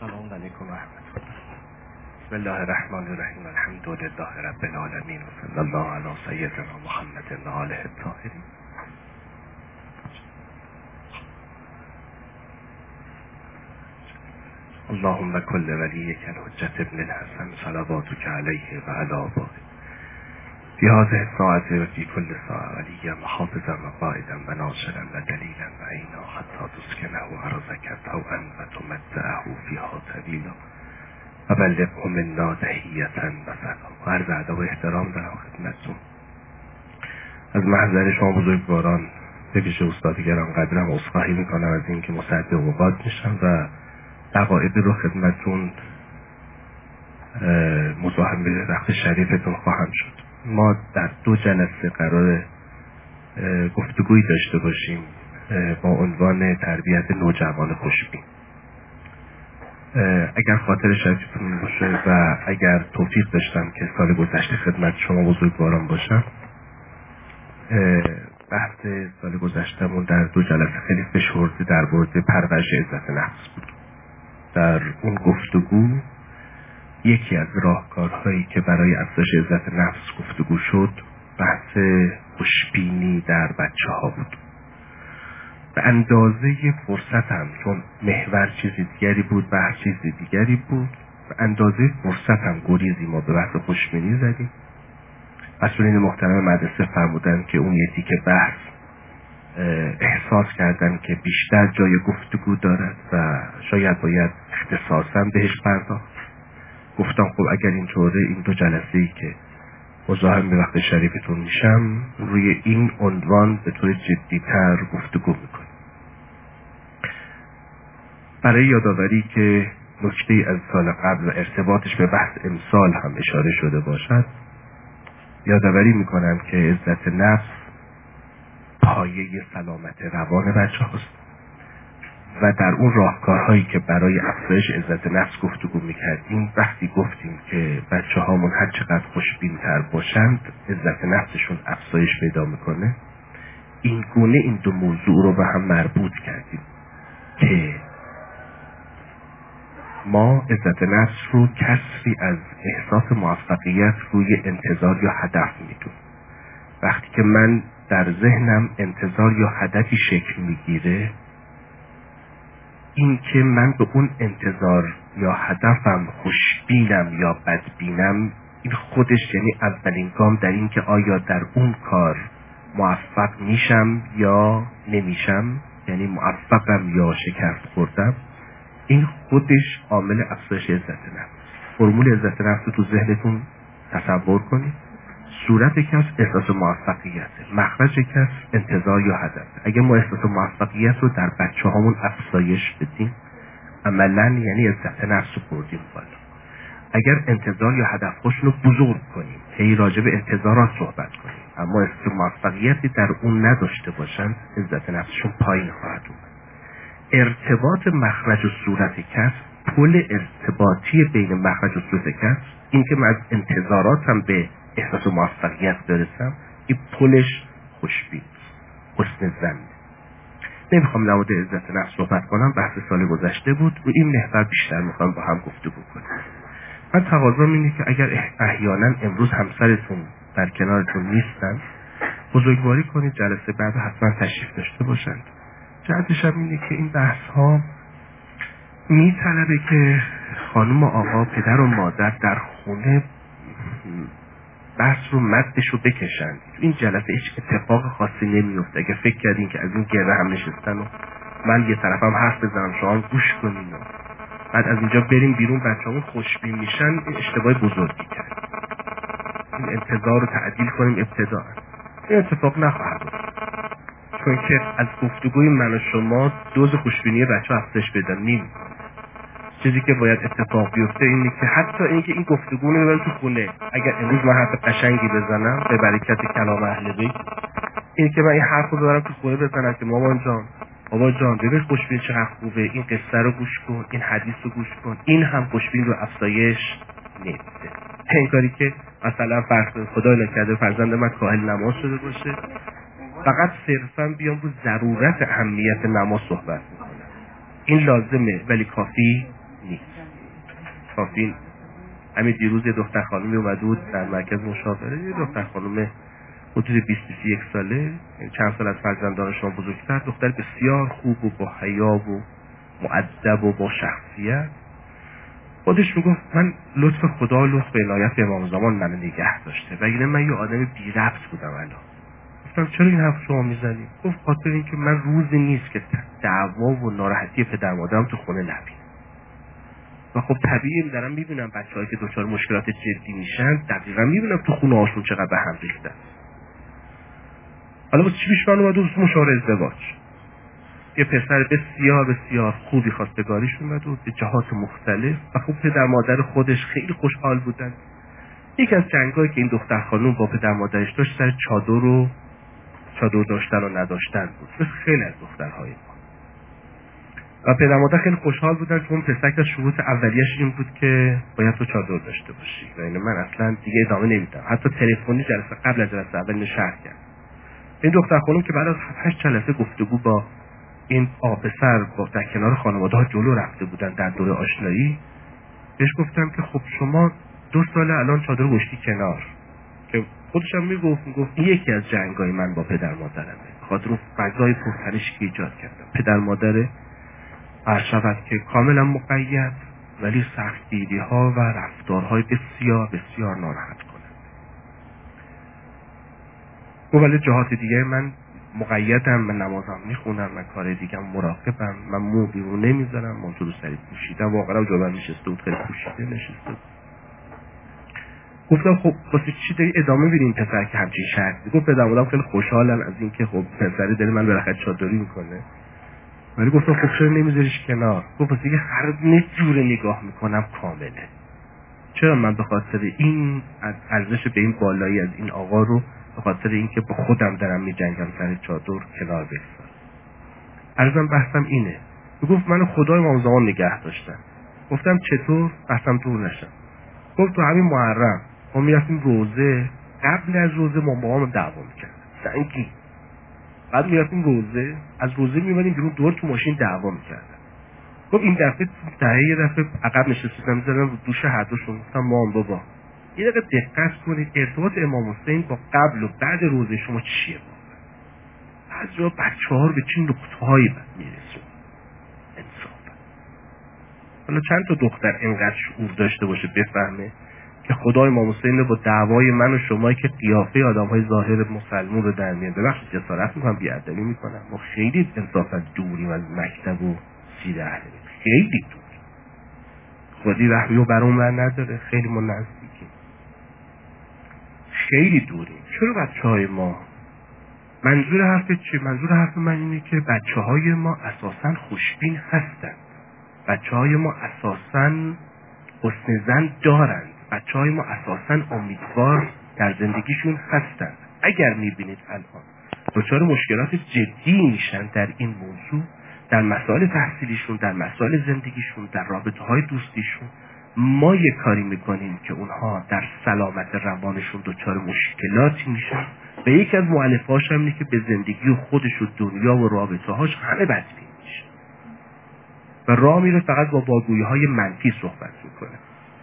سلام علیکم و رحمت الله. بسم الله الرحمن الرحیم. الحمد لله رب العالمین و صلی الله علی سیدنا محمد و آله الطاهرین. اللهم کل ولیک الحجة ابن الحسن صلواتک علیه و علی آبائه فی هذه الساعة و فی کل ساعة ولیا محافظا و قائدا و ناصرا و دلیلا و عینا حتی تسکنه ارضک طوعا و تمتعه فیها طویلا و بلغه منا تحیة و سلام. و عرض ادب و احترام دارم خدمتتون. از محضر شما بزرگواران به ویژه استاد گرانقدرم عذرخواهی میکنم از اینکه مصدق اوقات میشم و دقایقی رو خدمتتون مزاحم به وقت شریفتون خواهم شد. ما در 2 جلسه قرار گفتگویی داشته باشیم با عنوان تربیت نوجوان خوشبین. اگر خاطر شریفتون باشه و اگر توفیق داشتم که سال گذشته خدمت شما بزرگواران باشم، بحث سال گذشتهمون در 2 جلسه خیلی فشرده در مورد پرورش عزت نفس بود. در اون گفتگو یکی از راهکارهایی که برای افزایش عزت نفس گفتگو شد بحث خوشبینی در بچه‌ها بود. به اندازه فرصت هم، چون محور چیز دیگری بود بحث چیز دیگری بود، به اندازه فرصت هم گریزی ما به بحث خوشبینی زدیم. مسئولین محترم مدرسه فرمودن که اون یکی که بحث احساس کردن که بیشتر جای گفتگو دارد و شاید باید اختصاصا بهش پرداخت. گفتم خب اگر اینطوره این 2 جلسه‌ای که مزاحم به وقت شریفتون میشم روی این عنوان به طور جدی‌تر گفتگو میکنم. برای یادآوری که نکته از سال قبل و ارتباطش به بحث امسال هم اشاره شده باشد، یادآوری میکنم که عزت نفس پایه سلامت روان بچه هاست و در اون راهکارهایی که برای افزایش عزت نفس گفتگو میکردیم وقتی گفتیم که بچه هامون هر چقدر خوشبین تر باشند عزت نفسشون افزایش پیدا میکنه، این گونه این 2 موضوع رو به هم مربوط کردیم که ما عزت نفس رو کسری از احساس موفقیت روی انتظار یا هدف میدونیم. وقتی که من در ذهنم انتظار یا هدفی شکل میگیره، این که من به اون انتظار یا هدفم خوشبینم یا بدبینم، این خودش یعنی اولین گام در این که آیا در اون کار موفق میشم یا نمیشم، یعنی موفقم یا شکست خوردم. این خودش عامل افزایش عزت نفس. فرمول عزت نفس رو تو ذهنتون تصور کنید. صورت کس احساس موفقیت، مخرج کس انتظار یا هدف. اگر ما احساس موفقیت رو در بچه هامون افزایش بدیم، عملاً یعنی عزت نفس رو بردیم بالا. اگر انتظار یا هدف خوش رو بزرگ کنیم، هی راجع به انتظارات صحبت کنیم، اما احساس موفقیتی در اون نداشته باشن، عزت نفسشون پایین خواهد اومد. ارتباط مخرج و صورت کس، پل ارتباطی بین مخرج و صورت کس، این که من از انتظاراتم به احساس موفقیت برسم، این پلش خوشبین، حسن ظن. نمیخوام در مورد عزت نفس صحبت کنم، بحث سال گذشته بود و این محور بیشتر میخوام با هم گفتگو کنیم. من تقاضام اینه که اگر احیانا امروز همسرتون در کنارتون نیستن، بزرگواری کنید جلسه بعد حتما تشریف داشته باشند. جهتش هم اینه که این بحث ها میطلبه که خانم و آقا، پدر و مادر در خونه بحث رو مدش رو بکشن. این جلسه هیچ اتفاق خاصی نمیفته. اگه فکر کردین که از این گره هم نشستن و من یه طرفم حرف بزنم شما گوش کنین و بعد از اینجا بریم بیرون بچه‌مون خوشبین میشن، این اشتباه بزرگی کرد. این انتظار رو تعدیل کنیم ابتداء. این اتفاق نخواهد افتاد. چون که از گفتگوی من و شما دوز خوشبینی بچه‌ها افزایش پیدا نمی‌کنه. چیزی که باید اتفاق بیفته اینه که حتی اینکه این گفتگو رو ببرن تو خونه. اگر امروز من حرف قشنگی بزنم به برکت کلام اهل بیت، این که من این حرف رو ببرم تو خونه بزنم که مامان جان، بابا جان، ببین خوشبین چقدر خوبه، این قصه رو گوش کن، این حدیث رو گوش کن، این هم خوشبین رو افزایش نمیده. این کاری که مثلا خدا نکرده فرزند من کاهل نماز شده باشه، فقط صرفا بیام رو ضرورت اهمیت نماز صحبت میکنم. این لازمه ولی کافی نیست. کافی همین دیروز یه دختر خانمی اومده بود در مرکز مشاوره، یه دختر خانم حدود 20-21 ساله، چند سال از فرزندان شما بزرگتر، دختر بسیار خوب و با حیا و مؤدب و با شخصیت. خودش میگفت من لطف خدا و لطف عنایت امام زمان منو نگه داشته، وگرنه من یه آدم بی ربط بودم. الان گفتم چرا این حرف شما میزنی؟ گفت خاطر اینکه من روزی نیست که دعوا و ناراحتی پدر مادرم تو خونه نبینم. و خب طبیعی دارم میبینم بچه‌هایی که دچار مشکلات جدی میشن، دقیقاً میبینم تو خونه هاشون چقدر به هم ریختن. حالا واسه چی پیش من اومد دوست مشاوره ازدواج؟ یه پسر بسیار بسیار خوبی خواستگاریش اومد و به جهات مختلف و خب پدر مادر خودش خیلی خوشحال بودن. یکی از جنگایی که این دختر خانوم با پدر مادرش داشت سر چادر داشتن و نداشتن بود، مثل خیلی از دخترهای ما. و پدر مادر خیلی خوشحال بودن که اون پسر از شروط اولیش این بود که باید تو چادر داشته باشی. و اینه من اصلا دیگه ادامه نمیدم. حتی تلفنی جلسه قبل از جلسه اول اینو شرح کرد. این دختر خانوم که بعد از 7-8 جلسه گفتگو با این پسر با در کنار خانواده‌ها جلو رفته بودن در دوره آشنایی، بهش گفتم که خب شما 2 ساله الان چادر گشتی کنار، که خودش هم میگفت این یکی از جنگای من با پدر مادرمه، خاطر اون فضای پرتنشی که ایجاد کردم. پدر مادر عرشبت که کاملا مقید ولی سختگیری‌ها و رفتارهای بسیار بسیار ناراحت کنند. ولی جهات دیگه من مقیدم، من نمازم میخونم، من کار دیگم مراقبم، من مو بیرون نمیذارم، من تو رو سری پوشیدم، واقعا جا نشسته بود، خیلی پوشیده نشسته بود. گفتم خب واسه چی داری ادامه میدی این پسر که همچین شرطی؟ گفت پدر مادرم خیلی خوشحالن از اینکه خب پسری داره من بالاخره چادری میکنه. ولی گفتم خب چرا نمیذاریش کنار؟ گفت واسه هر جوره نگاه میکنم کامله. چرا من به خاطر این ارزش به این بالایی از این آقا رو به خاطر اینکه با خودم دارم میجنگم سر چادر کنار بگذارم؟ عرضم بحثم اینه. گفت منو خدای امام زمان نگه داشتن. گفتم چطور؟ بحثم دور نشم. گفت تو همین محرم ما میرفتیم روزه، قبل از روزه ما با هم دعوا میکردیم سنگی. بعد میرفتیم روزه، از روزه میومدیم بیرون دور تو ماشین دعوا میکردن. گفت این دفعه یه دفعه عقب نشستم میذارم رو دوش هر دوشون. گفتم مام بابا یه دقیقه دقت کنید ارتباط امام حسین با قبل و بعد روزه شما چیه؟ از جا بچه‌ها رو به چه نقطه‌هایی میرسون انصافا. حالا چند تا دختر اینقدر شعور داشته باشه بفهمه که خدای امام حسین با دعوای من و شما که قیافه آدم‌های ظاهر مسلمون رو در میاد، ببخشید جسارت میکنم بی‌ادبی میکنم، ما خیلی انصافا دوریم از مکتب و سیر اهل بیت، خیلی دور. خودی رحمی و برام من نداره، خیلی ما نزدیکیم، خیلی دوریم. چرا بچه‌های ما؟ منظور حرف چی؟ منظور حرف من اینه که بچه‌های ما اساساً خوشبین هستند. بچه‌های ما اساساً حسن ظن دارند. بچه‌های ما اساساً امیدوار در زندگیشون هستند. اگر می‌بینید الان دچار مشکلات جدی میشن در این موضوع، در مسائل تحصیلیشون، در مسائل زندگیشون، در رابطه‌های دوستیشون، ما یه کاری میکنیم که اونها در سلامت روانشون دچار مشکلاتی میشن و یکی از مؤلفه‌هاش هم اینه که به زندگی و خودش و دنیا و رابطه‌هاش همه بدبین میشه و راه میره فقط با واگویی‌های منفی صحبت میکنه.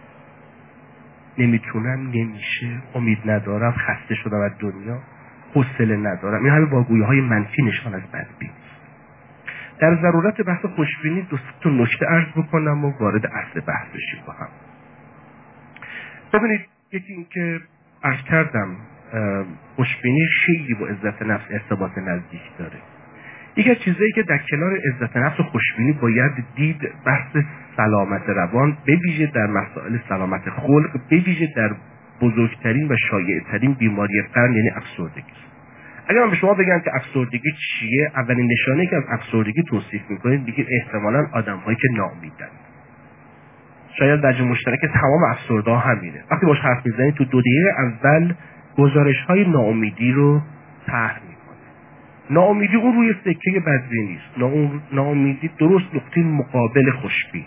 نمیتونم، نمیشه، امید ندارم، خسته شدم از دنیا، حوصله ندارم. این همه واگویی‌های منفی نشان از بدبینی. در ضرورت بحث خوشبینی دو تا نکته عرض بکنم و وارد اصل بحث بشیم با هم. ببینید، یکی این که عرض کردم خوشبینی خیلی با عزت نفس ارتباط نزدیک داره. یکی از چیزایی که در کنار عزت نفس و خوشبینی باید دید بحث سلامت روان، به ویژه در مسائل سلامت خلق، به ویژه در بزرگترین و شایع‌ترین بیماری قرن یعنی افسردگی. اگر من به شما بگم که افسردگی چیه، اولین نشانه‌ای که از افسردگی توصیف می‌کنید میگید احتمالاً آدم‌هایی که ناامیدن. شاید درجه مشترک تمام افسرده‌ها همینه. وقتی باش حرف می‌زنید تو 2 دقیقه اول گزارش‌های ناامیدی رو طرح می‌کنه. ناامیدی اون روی سکه بدبینی نیست. ناامیدی درست نقطه مقابل خوشبینیه.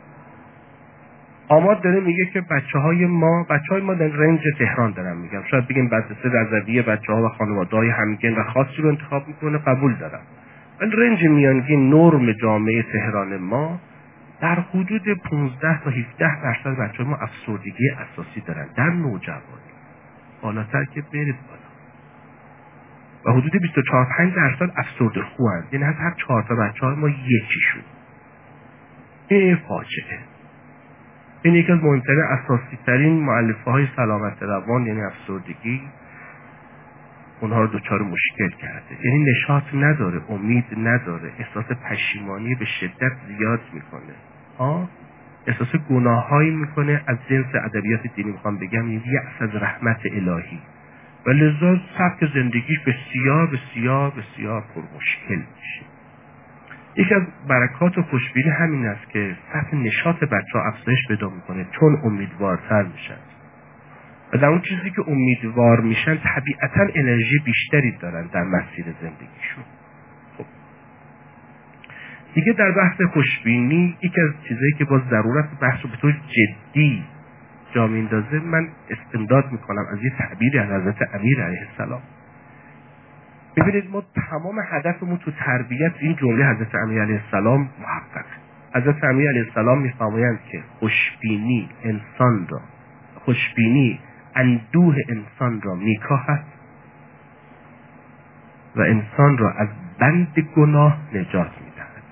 آمار داره میگه که بچه‌های ما در رنج تهران دارم میگم، شاید بگیم مدرسه رضویه بچه‌ها و خانواده‌های همگن و خاصی رو انتخاب میکنه، قبول دارم. ولی رنج میانگین نرم جامعه تهران ما در حدود 15 تا 17% بچه‌های ما افسردگی اساسی دارن در نوجوانی، بالاتر که برید بالا، و حدود 24-25% افسرده خوان، یعنی از هر 4 تا بچه‌های ما یکیشون. این فاجعه. این یکی از مهمترین اساسی ترین مؤلفه های سلامت روان، یعنی افسردگی، اونها رو دچار مشکل کرده. یعنی نشاط نداره، امید نداره، احساس پشیمانی به شدت زیاد میکنه، احساس گناهایی میکنه از جنس ادبیات دینی، میخوام بگم یأس از رحمت الهی، و لذا سبک زندگیش بسیار بسیار بسیار پرمشکل میشه. یکی از برکات و خوشبینی همین است که سطح نشاط بچه‌ها افزایش پیدا میکنه، چون امیدوارتر میشن، و در اون چیزی که امیدوار میشن طبیعتا انرژی بیشتری دارن در مسیر زندگیشون. خب دیگه در بحث خوشبینی یکی از چیزایی که با ضرورت بحث رو به طور جدی جا میندازه، من استمداد میکنم از یه تعبیری از حضرت امیر علیه السلام. ببینید ما تمام هدفمون تو تربیت این جمله حضرت امیر علیه السلام محقق. حضرت امیر علیه السلام میفرمایند که خوشبینی اندوه انسان را میکاهد و انسان را از بند گناه نجات میدهد.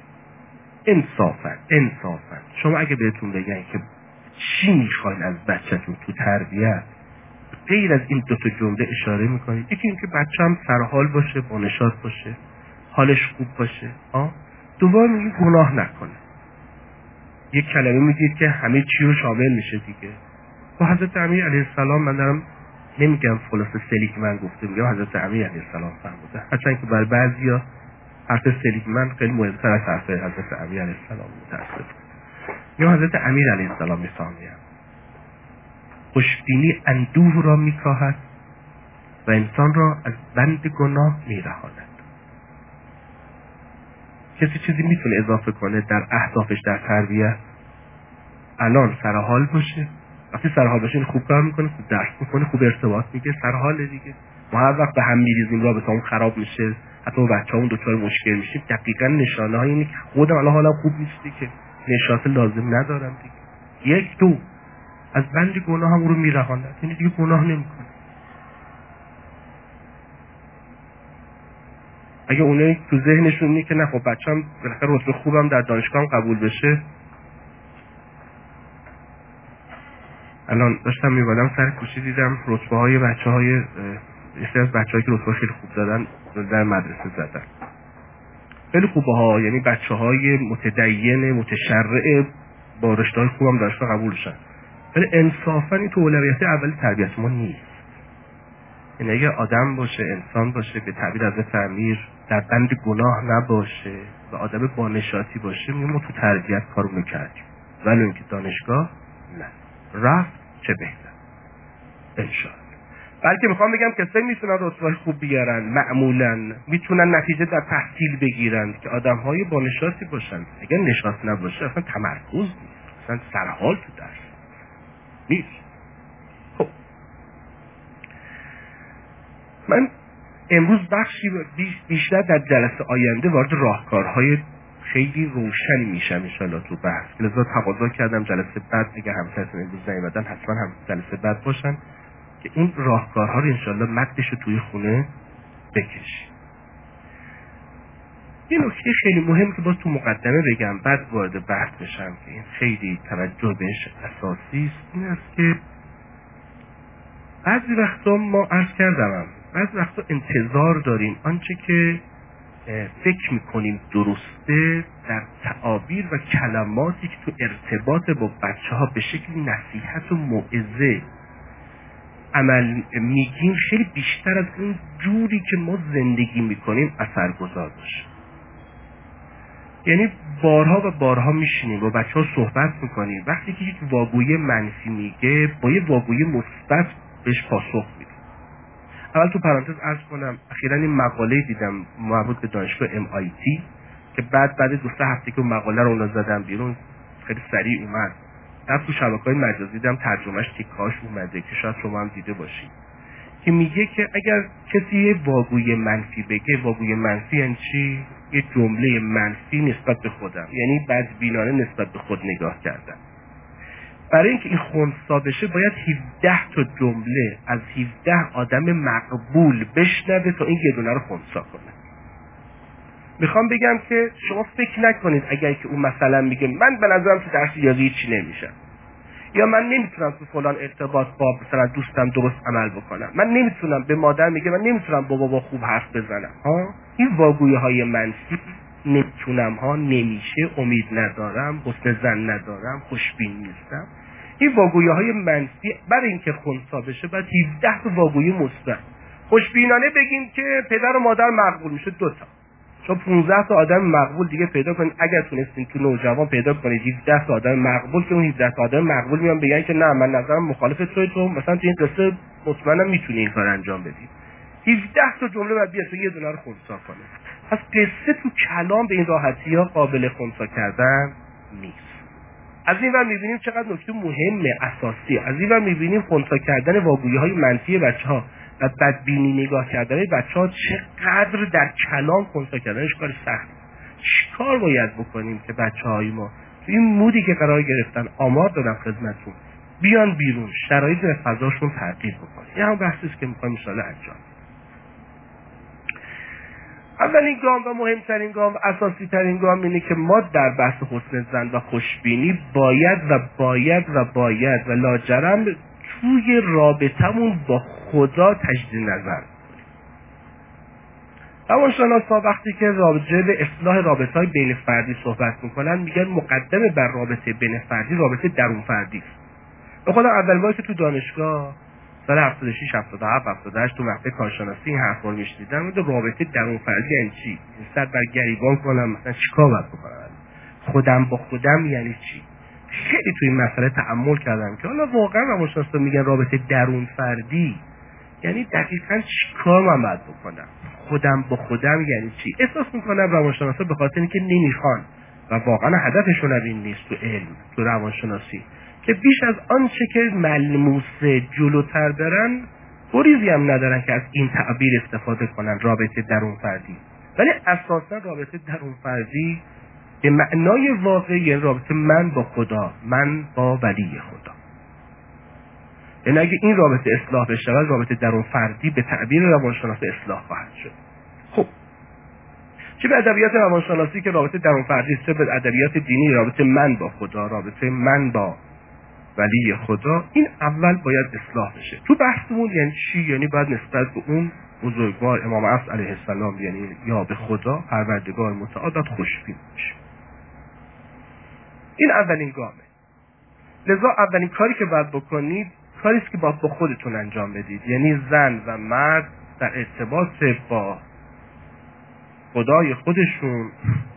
انصافا شما اگه بهتون بگن که چی میخواین از بچه‌تون تو تربیت، غیر از این 2 تا جمله اشاره میکنید. یکی این که بچه‌م سرحال باشه، با نشاط باشه، حالش خوب باشه، دوم میگید گناه نکنه. یک کلمه میگید که همه چی رو شامل میشه دیگه. با حضرت امیر علیه السلام من دارم نمیگم خلاصه سلیگمن گفته، میگم حضرت امیر علیه السلام فرموده، هرچند که برای بعضیا حرف سلیگمن خیلی مهمتر از حرف حضرت امیر علیه السلام متاسفم. یا حضرت امیر علیه السلام میفرمایند خوشبینی اندوه را میکاهد و انسان را از بند گناه میرهاند. کسی چیزی میتونه اضافه کنه در اهدافش در تربیت؟ الان سرحال باشه، وقتی سرحال باشه خوب کار میکنه، خوب درس میکنه، خوب ارتباط میگه، سرحال دیگه. ما هر وقت به هم میریزیم، رابطه‌مون خراب میشه، حتی بچه‌مون دچار مشکل میشیم، دقیقاً نشانه های اینه که خودم الان حالم خوب نیستی، که نشاط لازم ندارم دیگه. 1 2 از بند گناه هم رو میرهاند، یعنی دیگه گناه نمیکنه. اگه اونایی تو ذهنشون اینه که نه خب بچه‌م بالاخره رتبه خوبم در دانشگاه قبول بشه. الان داشتم می‌بادم سر کوچه دیدم رتبه‌های بچه‌های یه از بچه‌هایی که رتبه خیلی خوب دادن در مدرسه زدن. خیلی خوبه ها، یعنی بچه‌های متدین متشرع با رشته‌های خوبم دانشگاه قبول شدن. ولی انصافاً این تو اولویت اولی تربیت ما نیست. یعنی اگه آدم باشه، انسان باشه، به تعبیر حضرت امیر در بند گناه نباشه و آدم با نشاطی باشه، ما تو تربیت کارو کردیم. ولی اینکه دانشگاه نه، رفت چه بهتر انشاءالله. بلکه میخوام بگم کسایی میتونن رتبه خوب بیارن، معمولا میتونن نتیجه در تحصیل بگیرن که آدم‌های با نشاطی باشن. اگه نشاط نباشه اصلا تمرکز نیست، اصلا سرحال تو درس نیست. خب من امروز بخشی بیشتر در جلسه آینده وارد راهکارهای خیلی روشنی میشم انشاءالله تو بحث، لذا تقاضا کردم جلسه بعد اگه همکارتون امروز نیومدن حتما هم جلسه بعد باشن که این راهکارها رو انشاءالله متنش رو توی خونه بکشیم. یه نکته خیلی مهم که باز تو مقدمه بگم بعد وارد بحث بشم که این خیلی توجه بهش اساسی است، این است که بعضی وقتا ما عرض کردم بعضی وقتا انتظار داریم آنچه که فکر میکنیم درسته در تعابیر و کلماتی که تو ارتباط با بچه ها به شکل نصیحت و موعظه عمل میگیم خیلی بیشتر از اون جوری که ما زندگی میکنیم اثرگذار باشه. یعنی بارها و بارها میشینیم با بچه ها صحبت میکنیم، وقتی که یک واگوی منفی میگه با یه واگوی مثبت بهش پاسخ میدیم. اول تو پرانتز عرض کنم اخیراً این مقاله دیدم مربوط به دانشگاه MIT که بعد 2-3 هفته که اون مقاله رو اونا زدن بیرون خیلی سریع اومد، در تو شبکه‌های مجازی دیدم ترجمهش تیکاش اومده که شاید شما هم دیده باشید. که میگه که اگر کسی یه واگوی منفی بگه، واگوی منفی یعنی چی؟ یه جمله منفی نسبت به خودم، یعنی بدبینانه نسبت به خود نگاه کردن. برای اینکه این خنثی بشه باید 17 تا جمله از 17 آدم مقبول بشنوه تا این یه دونه رو خنثی کنه. میخوام بگم که شما فکر نکنید اگر که اون مثلا میگه من به نظرم تو درس ریاضی هیچی نمیشه، یا من نمیتونم تو فلان ارتباط با مثلا دوستم درست عمل بکنم، من نمیتونم، به مادر میگه من نمیتونم با بابا خوب حرف بزنم، این واگویی های منفی، نمیتونم ها، نمیشه، امید ندارم، حسن ظن ندارم، خوشبین نیستم، این واگویی های منفی برای اینکه خنثی بشه باید 17 تا واگویی مثبت. خوشبینانه بگیم که پدر و مادر مقبول میشه 2 تا. شما 15 تا آدم مقبول دیگه پیدا کنید، اگر تونستین تو نوجوان پیدا کنید 17 تا آدم مقبول، که اون 17 تا آدم مقبول میان بگن که نه من نظرم مخالف تو مثلا تو این قصه مطمئنم میتونی این کار انجام بدی. 17 تا جمله بعد بیاد تو یه دونه رو خنثی کنه. پس قصه تو کلام به این راحتی ها قابل خنثی کردن نیست. از این ور میبینیم چقدر نکته مهمه، اساسی. از این ور میبینیم خنثی کردن واگویی های منفی بچه‌ها و بدبینی نگاه کردن بچه‌ها چقدر در کلام خنثی کردنش کار سخت. چیکار باید بکنیم که بچه‌های ما تو این مودی که قرار گرفتن، آمار دادم خدمتتون، بیان بیرون، شرایط و فضاشون تغییر بکنه. این هم بحثی است که می‌خوایم ان شاءالله انجام. اولین گام و مهمترین گام و اساسی ترین گام اینه که ما در بحث حسن ظن و خوشبینی باید و لاجرم توی رابطمون با خدا تجدید نظر. روانشناسا وقتی که راجع به اصلاح رابطه‌های بین فردی صحبت میکنن میگن مقدم بر رابطه بین فردی رابطه درون فردی است. به خودم اول باری که تو دانشگاه سال 76 77 78 تو مقطع کارشناسی این حرفا رو میشنیدم، میگم رابطه درون فردی یعنی چی؟ سر بر گریبان کنم مثلا چیکار باید بکنم؟ خودم با خودم یعنی چی؟ خیلی تو این مسئله تأمل کردم که حالا واقعا روانشناسا میگن رابطه درون فردی یعنی دقیقاً چیکار من باید بکنم؟ خودم با خودم یعنی چی؟ احساس میکنم روانشناسا به خاطر اینکه نمیخوان و واقعا هدفشون این نیست تو علم، تو روانشناسی، که بیش از آنچه که ملموسه جلوتر برن، گریزی هم ندارن که از این تعبیر استفاده کنن رابطه درون فردی. ولی اساسا رابطه درون فردی به معنای واقعی یعنی رابطه من با خدا، من با ولی خدا. یعنی اگه این رابطه اصلاح بشه، رابطه درون فردی به تعبیر روانشناسی اصلاح خواهد شد. خب چه به ادبیات روانشناسی که رابطه درون فردی است، چه به ادبیات دینی رابطه من با خدا، رابطه من با ولی خدا، این اول باید اصلاح بشه. تو بحثمون یعنی چی؟ یعنی باید نسبت به اون بزرگوار امام عصر علیه السلام، یعنی یا به خدا پروردگار متعال خوشبین بشه. این اولین گامه. لذا اولین کاری که باید بکنید کاری است که باید با خودتون انجام بدید، یعنی زن و مرد در ارتباط با خدای خودشون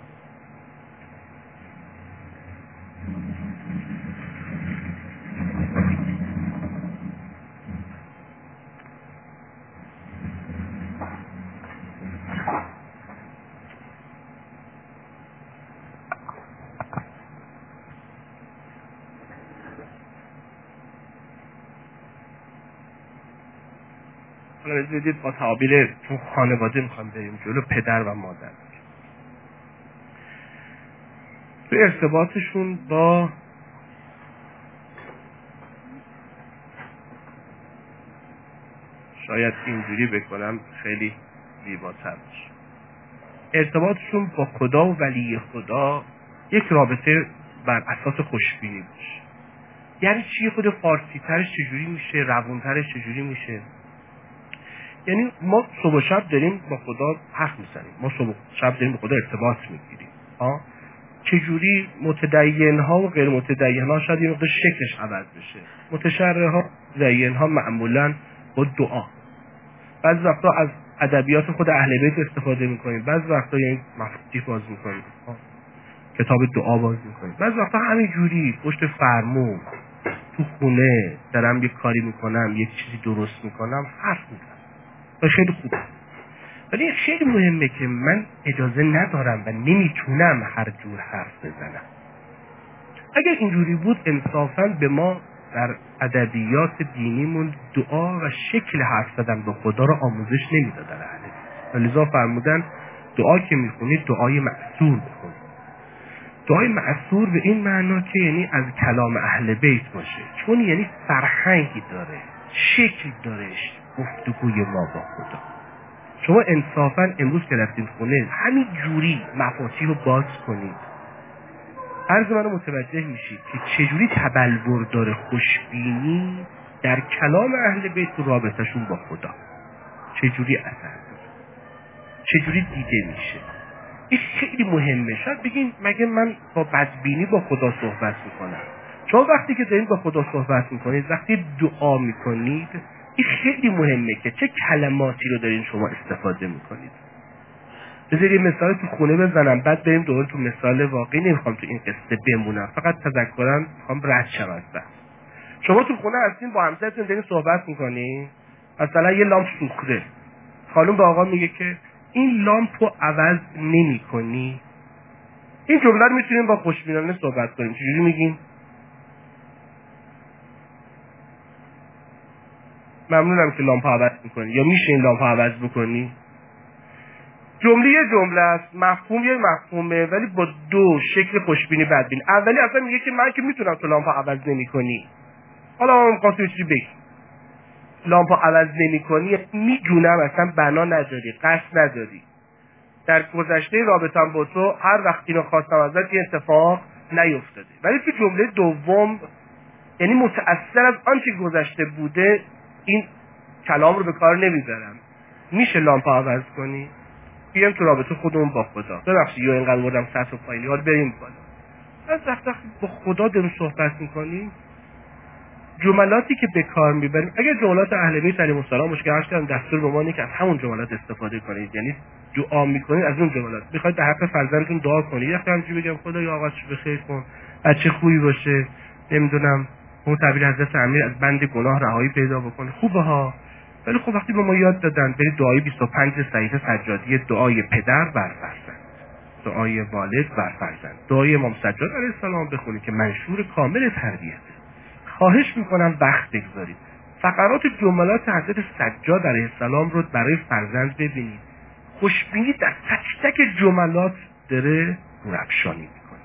دیدید با تعابیر تو خانواده میخوام بریم جلو، پدر و مادر تو ارتباطشون با شاید اینجوری بکنم خیلی زیباتر باشه، ارتباطشون با خدا و ولی خدا یک رابطه بر اساس خوشبینی باشه. یعنی چی؟ خود فارسی ترش چجوری میشه، روون ترش چجوری میشه؟ یعنی ما صبح و شب داریم با خدا حرف میزنیم، ما صبح و شب داریم با خدا ارتباط میگیریم. چجوری متدین ها و غیر متدین ها شاید این شکلش عوض بشه. متشرع ها، متدین ها معمولا با دعا، بعضی وقتا از ادبیات خود اهل بیت استفاده میکنیم، بعضی وقتا یعنی مفاتیح باز میکنیم، کتاب دعا باز میکنیم، بعضی وقتا همینجوری پشت فرمون تو خونه دارم یک کاری میکنم، یک چیزی درست میکنم، حرف میزنم و خیلی خوبه. ولی خیلی مهمه که من اجازه ندارم و نمیتونم هر جور حرف بزنم. اگر اینجوری بود انصافاً به ما در ادبیات دینیمون دعا و شکل حرف زدن به خدا رو آموزش نمیدادن اهل. لذا فرمودن دعا که میخونید دعای مأثور بخونید. دعای مأثور به این معنا که یعنی از کلام اهل بیت باشه، چون یعنی فرهنگی داره، شکل داره گفتگوی ما با خدا. شما انصافا امروز که رفتین خونه همین جوری مفاتیح رو باز کنید، عرض منو متوجه میشید که چجوری تبلور داره خوشبینی در کلام اهل بیت و رابطهشون با خدا، چجوری اثر داره، چجوری دیده میشه. این خیلی مهمه. شاید بگین مگه من با بدبینی با خدا صحبت میکنم؟ چون وقتی که دارین با خدا صحبت میکنید، وقتی دعا میکنید، این خیلی مهمه که چه کلماتی رو دارین شما استفاده میکنید. بذارید مثال تو خونه بزنم، بعد بریم دوباره تو مثال واقعی. نمیخوام تو این قصه بمونم، فقط تذکرا میخوام رد شم از بحث. شما تو خونه هستین با همسرتون دارین صحبت میکنین، مثلا یه لامپ سوخته، خانم به آقا میگه که این لامپ رو عوض نمی‌کنی. این جمله رو میتونیم با خوشبینانه صحبت کنیم. چجوری میگین؟ ممنونم که لامپ عوض میکنی، یا میشه این لامپ عوض بکنی؟ جمله یه جمله است، مفهوم یه مفهومه، ولی با دو شکل خوشبینی بدبینی. اولی اصلا میگه که من که میتونم تو لامپ عوض نمی‌کنی. حالا من می‌خوام چیزی بگم. لامپ عوض نمی‌کنی میدونم اصلا بنا نداری، قصد نداری. در گذشته رابطه‌ام با تو هر وقت اینو خواستم ازت یه اتفاق نیفتاده. ولی تو جمله دوم یعنی متأثر از آنچه گذشته بوده این کلام رو به کار نمیبرم. میشه لامپ عوض کنی؟ بیایم تو رابطه خودمون با خدا. ببخشید یا اینقدر بردم سطح و پایینی ها بریم بالا. از وقتی با خدا داریم صحبت میکنیم، جملاتی که به کار میبریم، اگر جملات اهل بیت علیهم السلام باشه که هر کدوم دستور به ما اینه که از همون جملات استفاده کنید، یعنی دعا میکنید از اون جملات. میخواید در حق فرزندتون دعا کنید، یه همینجوری بگم خدا یا آقاش بخیر کن، بچه خوبی باشه، نمیدونم اون تعبیر حضرت امیر از بند گناه رهایی پیدا بکنه، خوبه ها. ولی خب وقتی به ما یاد دادن برید دعای 25 صحیفه سجادی، دعای پدر بر فرزند، دعای والد بر فرزند، دعای امام سجاد علیه السلام بخونید که منشور کامل تربیت. خواهش میکنم وقت بگذارید فقرات جملات حضرت سجاد علیه السلام رو برای فرزند ببینید. خوشبینی در تک تک جملات داره نورافشانی میکنه.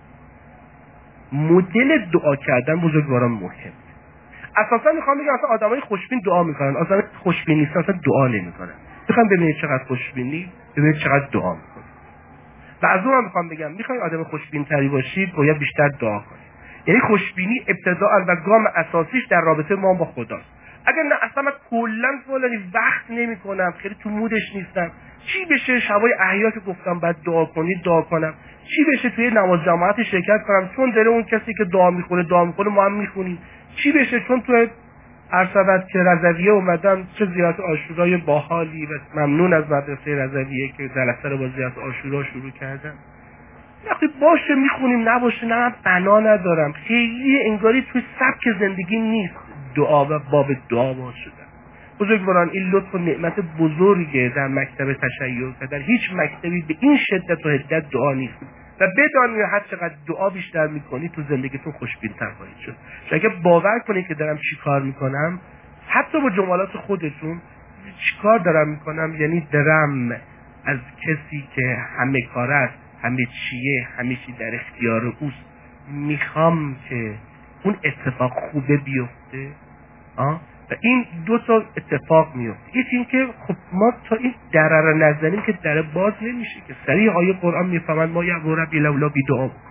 مدل دعا کردن بزرگواران مهم. اساسا میخوام بگم اصلا آدمای خوشبین دعا میکنن، اصلا خوشبین نیستن اصلا دعا نمیکنن. میخوام ببینید چقدر خوشبینی، ببینید چقدر دعا میکنید. و از اون هم میخوام بگم میخواید آدم خوشبین تری باشید باید بیشتر دعا کنید. یعنی خوشبینی ابتداء و گام اساسیش در رابطه ما با خداست. اگر نه اصلا من کلا فلانی وقت نمیکنم، خیلی تو مودش نیستم، چی بشه شبای احیا که گفتم بعد دعا کنید دعا کنم، چی بشه توی نماز جماعت شرکت کنم چون داره اون کسی که دعا میکنه ما هم میخونیم، چی بشه چون توی عرصبت که رضویه اومدم چه زیارت عاشورای باحالی و ممنون از مدرسه رضویه که جلسه رو با زیارت عاشورا شروع کردن. وقتی باشه میخونیم، نباشه نه من بنا ندارم. خیلی انگاری توی سبک زندگی نیست دعا و باب دعا باز شدن. بزرگواران این لطف و نعمت بزرگه در مکتب تشیع که در هیچ مکتبی به این شدت و حدت دعا نیست. و بدانید هر چقدر دعا بیشتر میکنی تو زندگیتون خوشبین‌تر خواهید شد. اگه باور کنید که دارم چی کار میکنم، حتی با جملات خودتون چی کار دارم میکنم، یعنی دارم از کسی که همه کار است، همه چیه، همه چی در اختیار اوست، میخوام که اون اتفاق خوبه بیفته. و این دو تا اتفاق میفته. یکی این که خب ما تا این دره رو نزنیم که دره باز نمیشه که. صریح آیه قرآن میفهمن ما یا ربی لولا بی دعا بکن.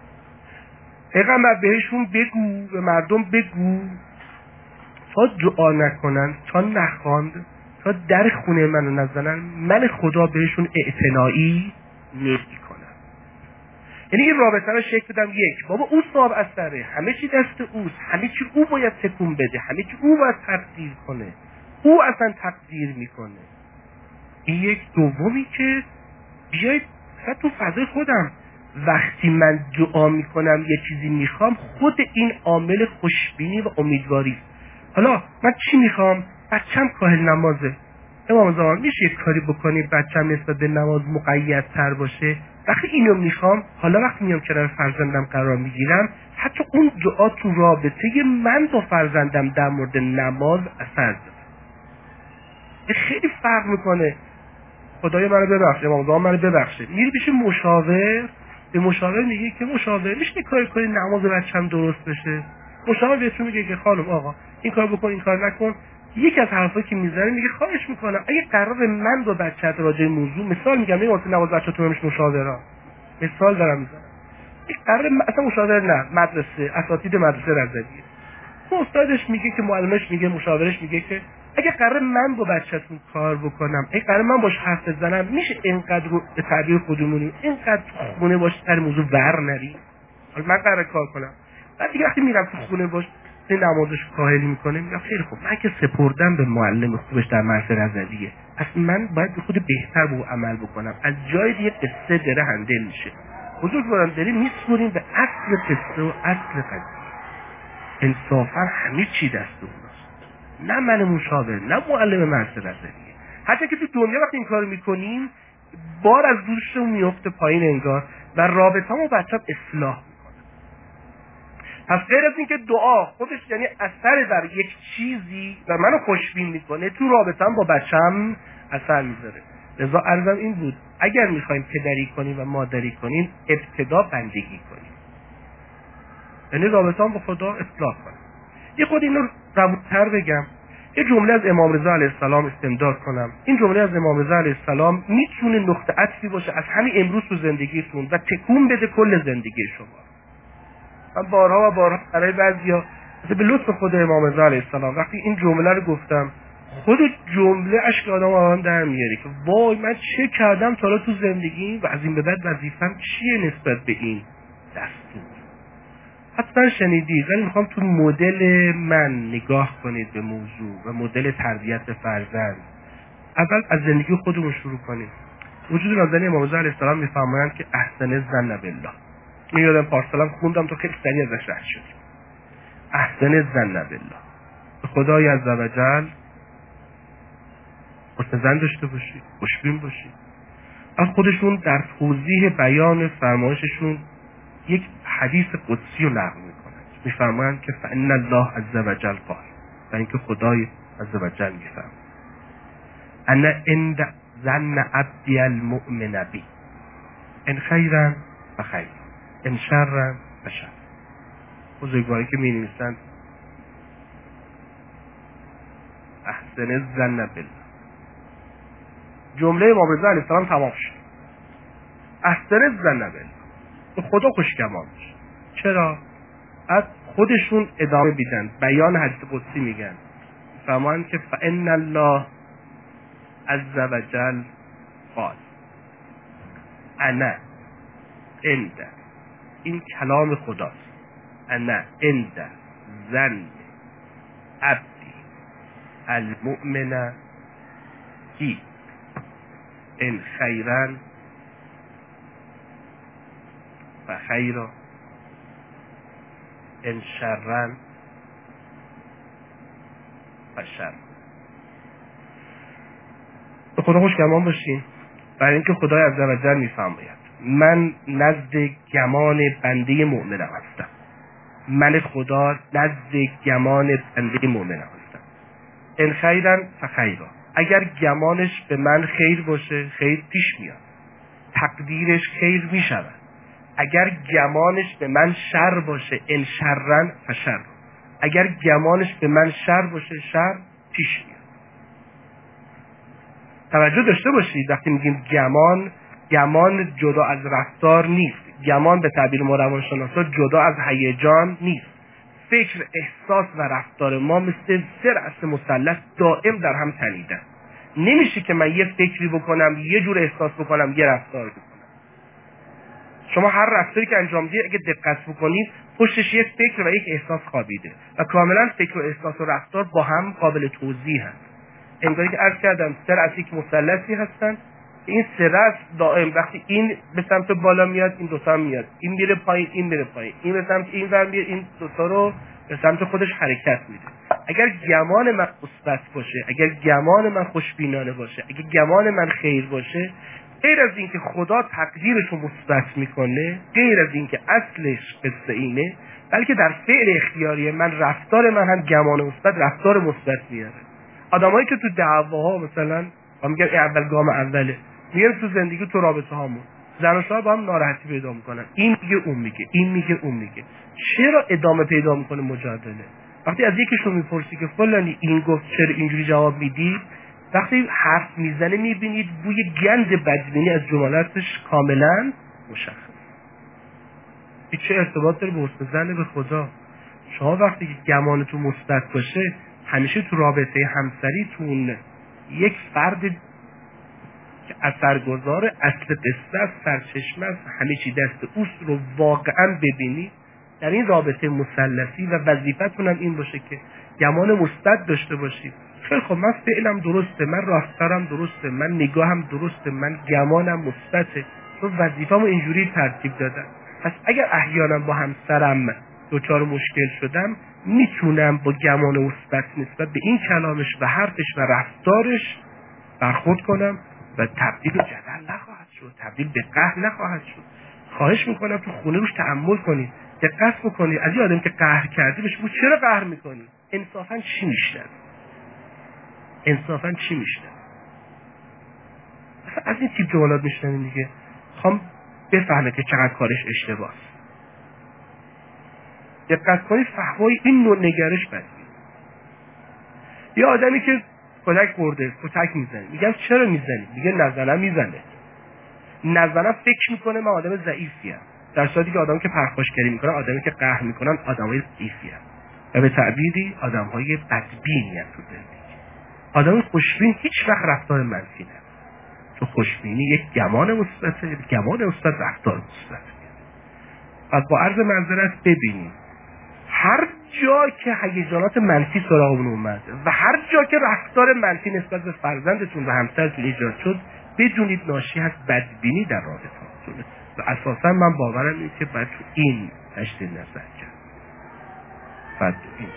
پیغمبر بهشون بگو، به مردم بگو تا دعا نکنن، تا نخواند، تا در خونه منو نزنن، من خدا بهشون اعتنایی نمیکنم. یعنی این رابطه رو شکل بدم یک، بابا او صاحب اثره، همه چی دست اوست، همه چی او باید تکون بده، همه چی او باید تقدیر کنه، او اصلا تقدیر میکنه. این یک. دومی که بیاید تو فضای خودم وقتی من دعا میکنم یه چیزی میخوام، خود این عامل خوشبینی و امیدواری. حالا من چی میخوام؟ بچم کاهل نمازه، امام زمان میشه یک کاری بکنی بچم نسبت به نماز مقیدتر باشه؟ وقتی اینو میخوام، حالا وقتی میام کنار فرزندم قرار میگیرم، حتی اون دعا تو رابطه من با فرزندم در مورد نماز اثر داره. خیلی فرق میکنه. خدای منو ببخشه، امام منو ببخشه، میری پیش مشاور، به مشاور میگه که مشاور میشه کاری کنی نماز بچه‌م درست بشه. مشاور بهتون میگه که خانم آقا این کار بکن این کار نکن. یکی از حرفایی که میزنه میگه خواهش میکنم اگه قرار من با بچه‌ت راجع به موضوع مثال میگم، میگم واسه نماز بچه‌تون میشه مشاورا، مثال دارم میزنم، این قرار اصلا مشاور نه، مدرسه اساتید مدرسه نظریه، استادش میگه که معلمش میگه مشاورش میگه که اگه قرار من با بچه‌تون کار بکنم، اگه قرار من باش حرف بزنم، میشه اینقدر به تعبیر خودمونی اینقدر خونه باش در موضوع ور نری. حالا من قرار کار کنم، بعد دیگه وقتی میرم تو خونه باش این نمازش کاهلی میکنه، میگم خیلی خوب من که سپردم به معلم خوبش در مدرسه نظریه، پس من باید به خود بهتر به عمل بکنم. از جای دیگه قصه داره هندل میشه. بزرگواران داریم میسپریم به اصل قصه و اصل قضیه. انصافا همه چی دست اوناست، نه من مشاور نه معلم مدرسه نظریه. حتی که تو دنیا وقتی این کار میکنیم بار از دوشمون میفته پایین انگار و رابطه‌مو بچه‌م اصلاح میکنه. پس غیر از اینکه دعا خودش یعنی اثر در یک چیزی و منو خوشبین میکنه، تو رابطه‌م با بچه‌م اثر میذاره. لذا عرضم این بود اگر میخوایم پدری کنیم و مادری کنیم ابتدا بندگی کنیم، یعنی رابطه‌ام با خدا اصلاح کنم. یه خود اینو روون‌تر بگم، یه جمله از امام رضا علیه السلام استمداد کنم. این جمله از امام رضا علیه السلام میتونه نقطه عطفی باشه از همین امروز تو زندگیتون و تکون بده کل زندگی شما. من بارها و بارها برای بعضیا به لطف خود امام رضا علیه السلام وقتی این جمله رو گفتم، خود جمله اشک آدم در میاره که وای من چه کردم تا حالا تو زندگی و از این به بعد وظیفه‌م چیه نسبت به این دستور. حتما شنیدید ولی میخوام تو مدل من نگاه کنید به موضوع و مدل تربیت فرزند. اول از زندگی خودمون شروع کنیم. وجود نازنین امام رضا علیه السلام میفرمایند که احسن الظن بالله. من یادم پارسالم خوندم تو خیلی سریع ازش رد شدیم. احسن الظن بالله، به خدای عزوجل حسن ظن داشته باشید، خوشبین باشید. از خودشون در توضیح بیان فرمایششون یک حدیث قدسی رو نقل میکنند، میفرمایند که فإن الله عز وجل قال، و اینکه خدای عز وجل میفرماید انا عند ظن عبدی المؤمن بی ان خیرا فخیر ان شرا فشر. بزرگواری که می نویسند احسن الظن بالله، جمله امام رضا علیه السلام تمام شد. احسن الظن بالله، به خدا خوشگمان باش. چرا؟ از خودشون ادامه بیدن بیان حدیث قدسی میگن، فرمایند که فإن الله عز وجل قال انا عند، این کلام خداست، انا عند ظن عبدی المؤمن بی ان خیرا فخیرا ان شرا فشر. به خدا خوشگمان باشین، برای اینکه خدای عزوجل میفرماید من نزد گمان بنده مؤمنم هستم. من خدا نزد گمان بنده مؤمنم هستم. ان خیرا فخیرا، اگر گمانش به من خیر باشه خیر پیش میاد، تقدیرش خیر میشود. اگر گمانش به من شر باشه ان شرا فشر، اگر گمانش به من شر باشه شر پیش میاد. توجه داشته باشید وقتی میگیم گمان جدا از رفتار نیست. گمان به تعبیر ما روانشناسا جدا از هیجان نیست. فکر، احساس و رفتار ما مثل سه رأس مثلث دائم در هم تنیدن. نمیشه که من یه فکری بکنم، یه جور احساس بکنم، یه رفتار بکنم. شما هر رفتاری که انجام میدید اگه دقت بکنید پشتش یک فکر و یک احساس خوابیده و کاملا فکر و احساس و رفتار با هم قابل توضیح هست. انگاری که عرض کردم سه رأس یک مثلثی هستن. این سه رأس دائم وقتی این به سمت بالا میاد این دو تا میاد، این میره پایین این میره پایین، این به سمت این ور میاد، این دو تا رو به سمت خودش حرکت میده. اگر گمان من مثبت باشه، اگر گمان من خوشبینانه باشه، اگر گمان من خیر باشه، غیر از اینکه خدا تقدیرش رو مثبت میکنه، غیر از اینکه اصلش قصه اینه، بلکه در فعل اختیاری من، رفتار من هم گمان مثبت، رفتار مثبت میاره. آدمایی که تو دعواها مثلا میگن اول گام اوله، میگن تو زندگی تو رابطه هامون زن و شوهر با هم ناراحتی پیدا میکنن، این میگه اون میگه، این میگه اون میگه، چرا ادامه پیدا میکنه مجادله؟ وقتی از یکیشون میپرسی که فلانی این گفت چرا اینجوری جواب میدی، وقتی حرف میزنه میبینید بوی گند بدبینی از جملاتش کاملا مشخص. این چه ارتباط داره به حسن زن به خدا؟ شما وقتی که گمانتون مثبت باشه، همیشه تو رابطه همسریتون یک فرد که اثرگذار اصل قصه است، سرچشمه است، همه چی دست اوست رو واقعا ببینید در این رابطه مثلثی و وظیفتون هم این باشه که گمان مثبت داشته باشید. خیلی خب من فعلم درسته، من رفتارم درسته، من نگاهم درسته، من گمانم مثبته، چون وظیفه‌مو اینجوری ترتیب دادم. پس اگر احیانا با همسرم دچار مشکل شدم، میتونم با گمان مثبت نسبت به این کلامش و حرفش و رفتارش برخورد کنم و تبدیل به جدل نخواهد شد، تبدیل به قهر نخواهد شد. خواهش میکنم تو خونه روش تأمل کنید، دقت بکنید از این آدم که قهر کردی بهش بگو چرا قهر میکنی؟ انصافا چی میشنوی؟ انصافا چی میشنوی؟ از این تیپ جملات میشنوید دیگه، خوام بفهمه که چقدر کارش اشتباهه. دقت کنید فحوای این نوع نگرش بدید. یه آدمی که کتک برده، کتک میزنه، میگم چرا میزنی؟ میگه نزنم میزنه. نزنم فکر میکنه من آدم ضعیفیم، در صورتی که آدمی که پرخاشگری میکنن، آدمی که قهر میکنن آدمای ضعیفی هستن و به تعبیری آدمهای بدبینی هستن تو زندگی. آدم خوشبین هیچ وقت رفتار منفی نداره، چون خوشبینی یک گمان مثبته، گمان مثبت رفتار مثبته. پس با عرض معذرت ببینیم هر جا که هیجانات منفی سراغمون اومد و هر جا که رفتار منفی نسبت به فرزندتون و همسرتون ایجاد شد، بدونید ناشی از بدبینی در رابطه‌تون و اساسا من باورم اینه که باید تو این تجدید نظر کرد. بعد این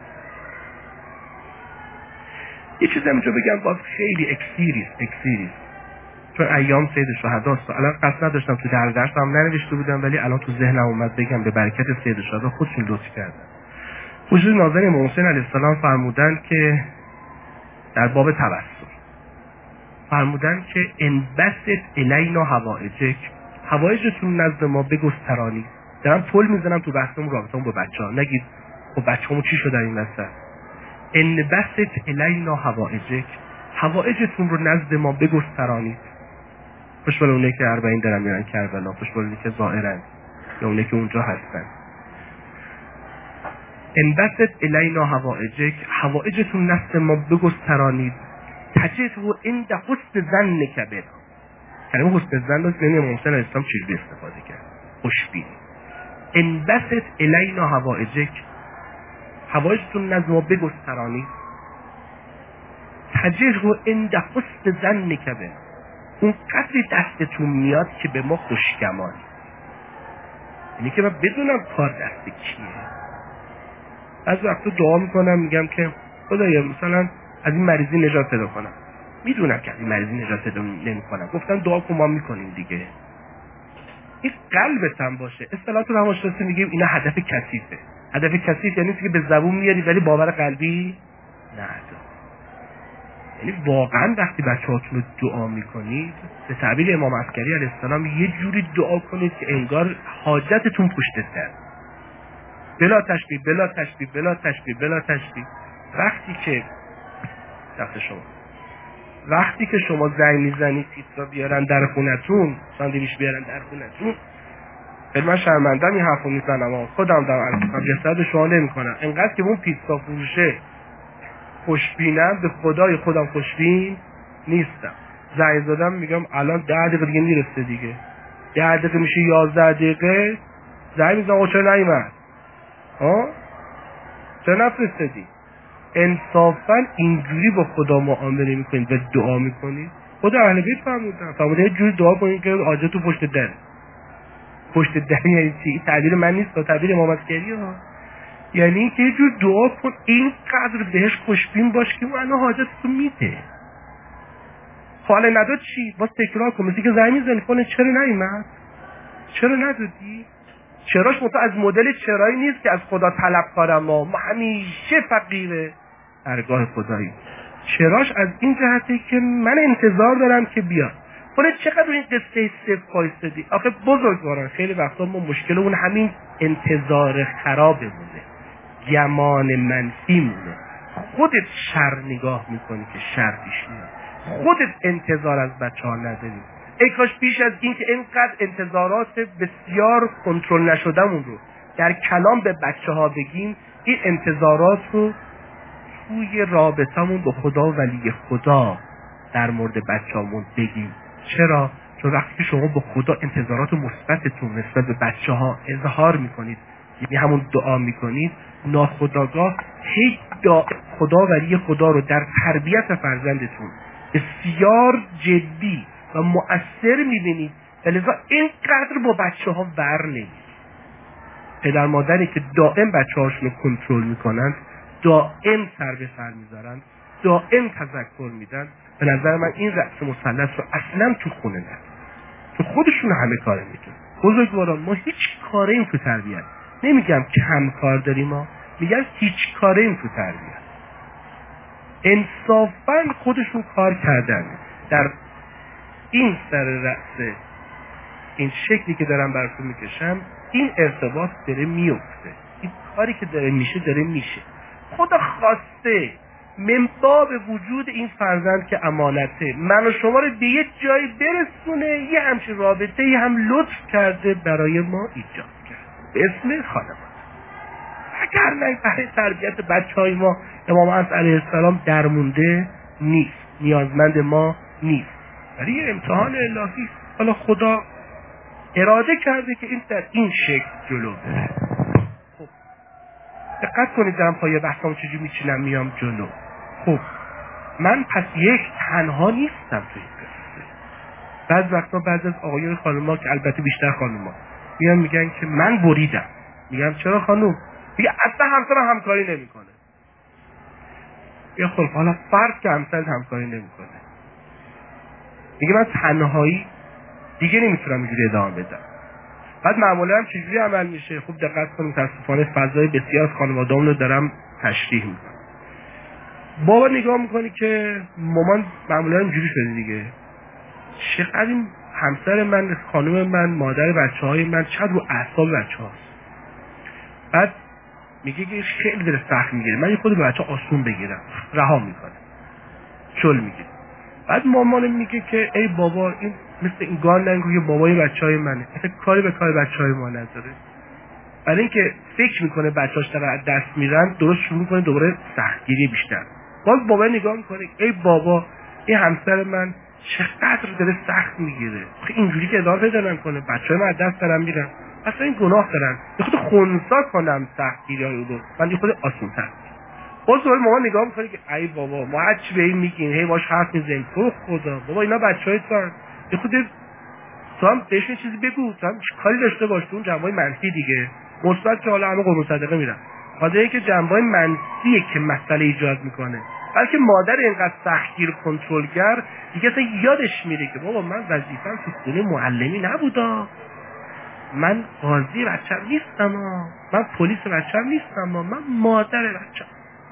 یه چیز اینجا بگم باز خیلی اکسیریست چون ایام سید شهداست. الان قصد نداشتم تو درس هم ننوشته بودم، ولی الان تو ذهنم اومد بگم به برکت سید شهدا خودشون لطف کردن. حضور ناظر امام حسین علیه السلام فرمودن که در باب توسل فرمودن که انبسط الینا حوائجتون نزد ما بگسترانید. دارم پل میزنم تو بحثمون رابطه‌مون با بچه‌ها، نگید خب بچه‌مون چی شد در این وسط. انبسط الینا حوائجتون رو نزد ما بگسترانید. خوشبال اونه که 40 دارن میرن کربلا، خوشبال اونه که زائرن یا اونه که اونجا هستن. انبسط الینا حوائجتون نزد ما بگسترانید تجد و عند حسن ظنک بنا. کلمه حسن ظن رو یعنی امام حسین علیه السلام چجوری استفاده کرد؟ خوشبینی. انبسط الینا حوائجتون نزد ما بگسترانید تجد و عند حسن ظنک بنا. اون قدری دستتون میاد که به ما خوشگمانی، یعنی که من بدونم کار دست کیه. از وقتا دعا میکنم میگم که خدایا مثلا از این مریضی نجات پیدا کنم، میدونم که از این مریضی نجات پیدا نمیکنم، گفتم دعا کن ما میکنیم دیگه. این قلبت هم باشه. اصطلاحات روانشناسی میگیم اینا هدف کثیفه. هدف کثیف یعنی که به زبون میاری ولی باور قلبی نداری. یعنی واقعا وقتی بچه‌هاتون رو دعا میکنید به تعبیر امام عسکری علیه السلام یه جوری دعا کنید که انگار حاجتتون پشت سر، بلا تشبیه. وقتی که شما زنگ میزنید پیتزا بیارن در خونتون، ساندویچ بیارن در خونتون، من شرمندم این حرفو میزنم، خودم دارم جسد شما نمیکنم، انقدر که اون پیتزا فروشه خوشبینم، به خدای خودم خوشبین نیستم. زنگ زدم میگم الان 10 دقیقه دیگه میرسه دیگه، 10 دقیقه میشه 11 دقیقه، زنگ میزنم چرا نیومد؟ چرا نفرستادی؟ انصافا اینجوری با خدا معامله میکنید و دعا میکنید. خدا اهل بیت فرمودن یه جوری دعا کنید که حاجتو پشت در یعنی چی؟ تعبیر من نیست، تعبیر امام عسکری ها. یعنی اینکه یه جور دعا کن اینقدر بهش خوشبین باش که اون حاجتتو میده. حالا نداد چی؟ باز تکرار کن، مثل که زنگ میزنی کنه چرا نیومد؟ چرا ندادی؟ چراش منتها از مدل چرایی نیست که از خدا طلبکارم ما همیشه فقیر درگاه خدایی. چراش از این جهته که من انتظار دارم که بیاد. خودت چقدر این قصه صفر وایسادی؟ آخه بزرگواران خیلی وقتا ما مشکل اون همین انتظار خرابمونه، گمان منفی مونه. خودت شر نگاه میکنی که شر پیش میاد، خودت انتظار از بچه‌ها نداری. ای کاش پیش از این که اینقدر انتظارات بسیار کنترل نشدهمون رو در کلام به بچه‌ها بگیم، این انتظارات رو توی رابطمون با خدا و ولی خدا در مورد بچه‌هامون بگیم. چرا؟ چون وقتی که شما با خدا انتظارات مثبتتون نسبت به بچه‌ها اظهار میکنید، یعنی همون دعا میکنید، ناخودآگاه هی خدا ولی خدا رو در تربیت فرزندتون بسیار جدی و مؤثر میبینید، لذا اینقدر با بچه‌ها ور نمی‌دید. پدر مادری که دائم بچه‌هاشون رو کنترل میکنند، دائم سر به سر میذارن، دائم تذکر میدن، به نظر من این رأس مثلث رو اصلا تو خونه ندارن، تو خودشون همه کاره میکنن. بزرگواران ما هیچ کاره این تو تربیت، نمیگم کم کار داریم، ما میگم هیچ کاره این تو تربیت. انصافا خودشون کار کردن در این سر رأس این شکلی که دارم براتون میکشم، این ارتباط داره میفته، این کاری که داره میشه خدا خواسته من باب وجود این فرزند که امانته من و شما رو به یه جایی برسونه، یه همچین رابطه یه هم لطف کرده برای ما ایجاد کرد به اسم خانواده. اگر نه برای تربیت بچهای ما امام حسن علیه السلام درمونده نیست، نیازمند ما نیست، ولی یه امتحان الهی. حالا خدا اراده کرده که این در این شکل جلو بره. خب دقت کنید دارم پای بحثم چجوری میچینم میام جلو. خب من پس یک تنها نیستم توی این قصه. بعض وقتا بعض از آقایون خانوما که البته بیشتر خانوما میگن که من بریدم. میگم چرا خانوم؟ میگه اصلا همسرم همکاری نمیکنه. یا خب حالا فرض که همسرت همکاری نمیکنه، میگه من تنهایی دیگه نمیتونم اینجوری ادامه بدم. بعد معمولا هم چجوری عمل میشه؟ خوب دقت کنید، متاسفانه فضای بسیار از خانواده‌مون رو دارم تشریح میکنم. بابا نگاه میکنی که مامان معمولا اینجوری شده دیگه، چقدر این همسر من، خانم من، مادر بچه‌های من چقدر رو اعصاب بچه‌هاست. بعد میگه که خیلی داره سخت میگیره، من یه خود به بچه آسون بگیرم، رها میکنه، چل میگیره. بعد مامان میگه که ای بابا این مثل این گاندنگو که بابای بچهای منه، مثل کاری به کار بچهای ما نداره. برای اینکه فکر میکنه بچه‌اش دارن از دست میرن، درست شروع میکنه دوباره سختگیری بیشتر. باز بابا نگاه میکنه ای بابا این همسر من چقدر داره سخت میگیره، اینجوری که ادامه پیدا نکنه بچهای من از دست دارن میرن، اصلا این گناه دارن، یه خود خنثی کنم سختگیری‌های رو، من یه خود آسون‌تر. باز دوباره مامان نگاه میکنه که ای بابا ما هر چی به این میگیم هی باش حرف میزنیم، تو خدا بابا اینا بچهای تو، یه خود تو هم بهشون چیزی بگو، تو هم کاری داشته باش تو اون جنبه‌های منفی دیگه. مثبت که حالا همه قربون صدقه میرن، حالا که جنبه‌های منفیه که مسئله ایجاد میکنه. بلکه مادر اینقدر سختگیر کنترلگر دیگه اصلا یادش میره که بابا من وظیفه‌م تو خونه معلمی نبودا، من قاضی بچه‌م نیستم، من پلیس بچه‌م نیستم، من مادر بچه‌م.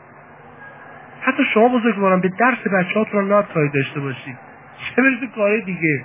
حتی شما بزرگواران به درس بچه‌هاتون نه کاری داشته باشید، چه برسه کار دیگه.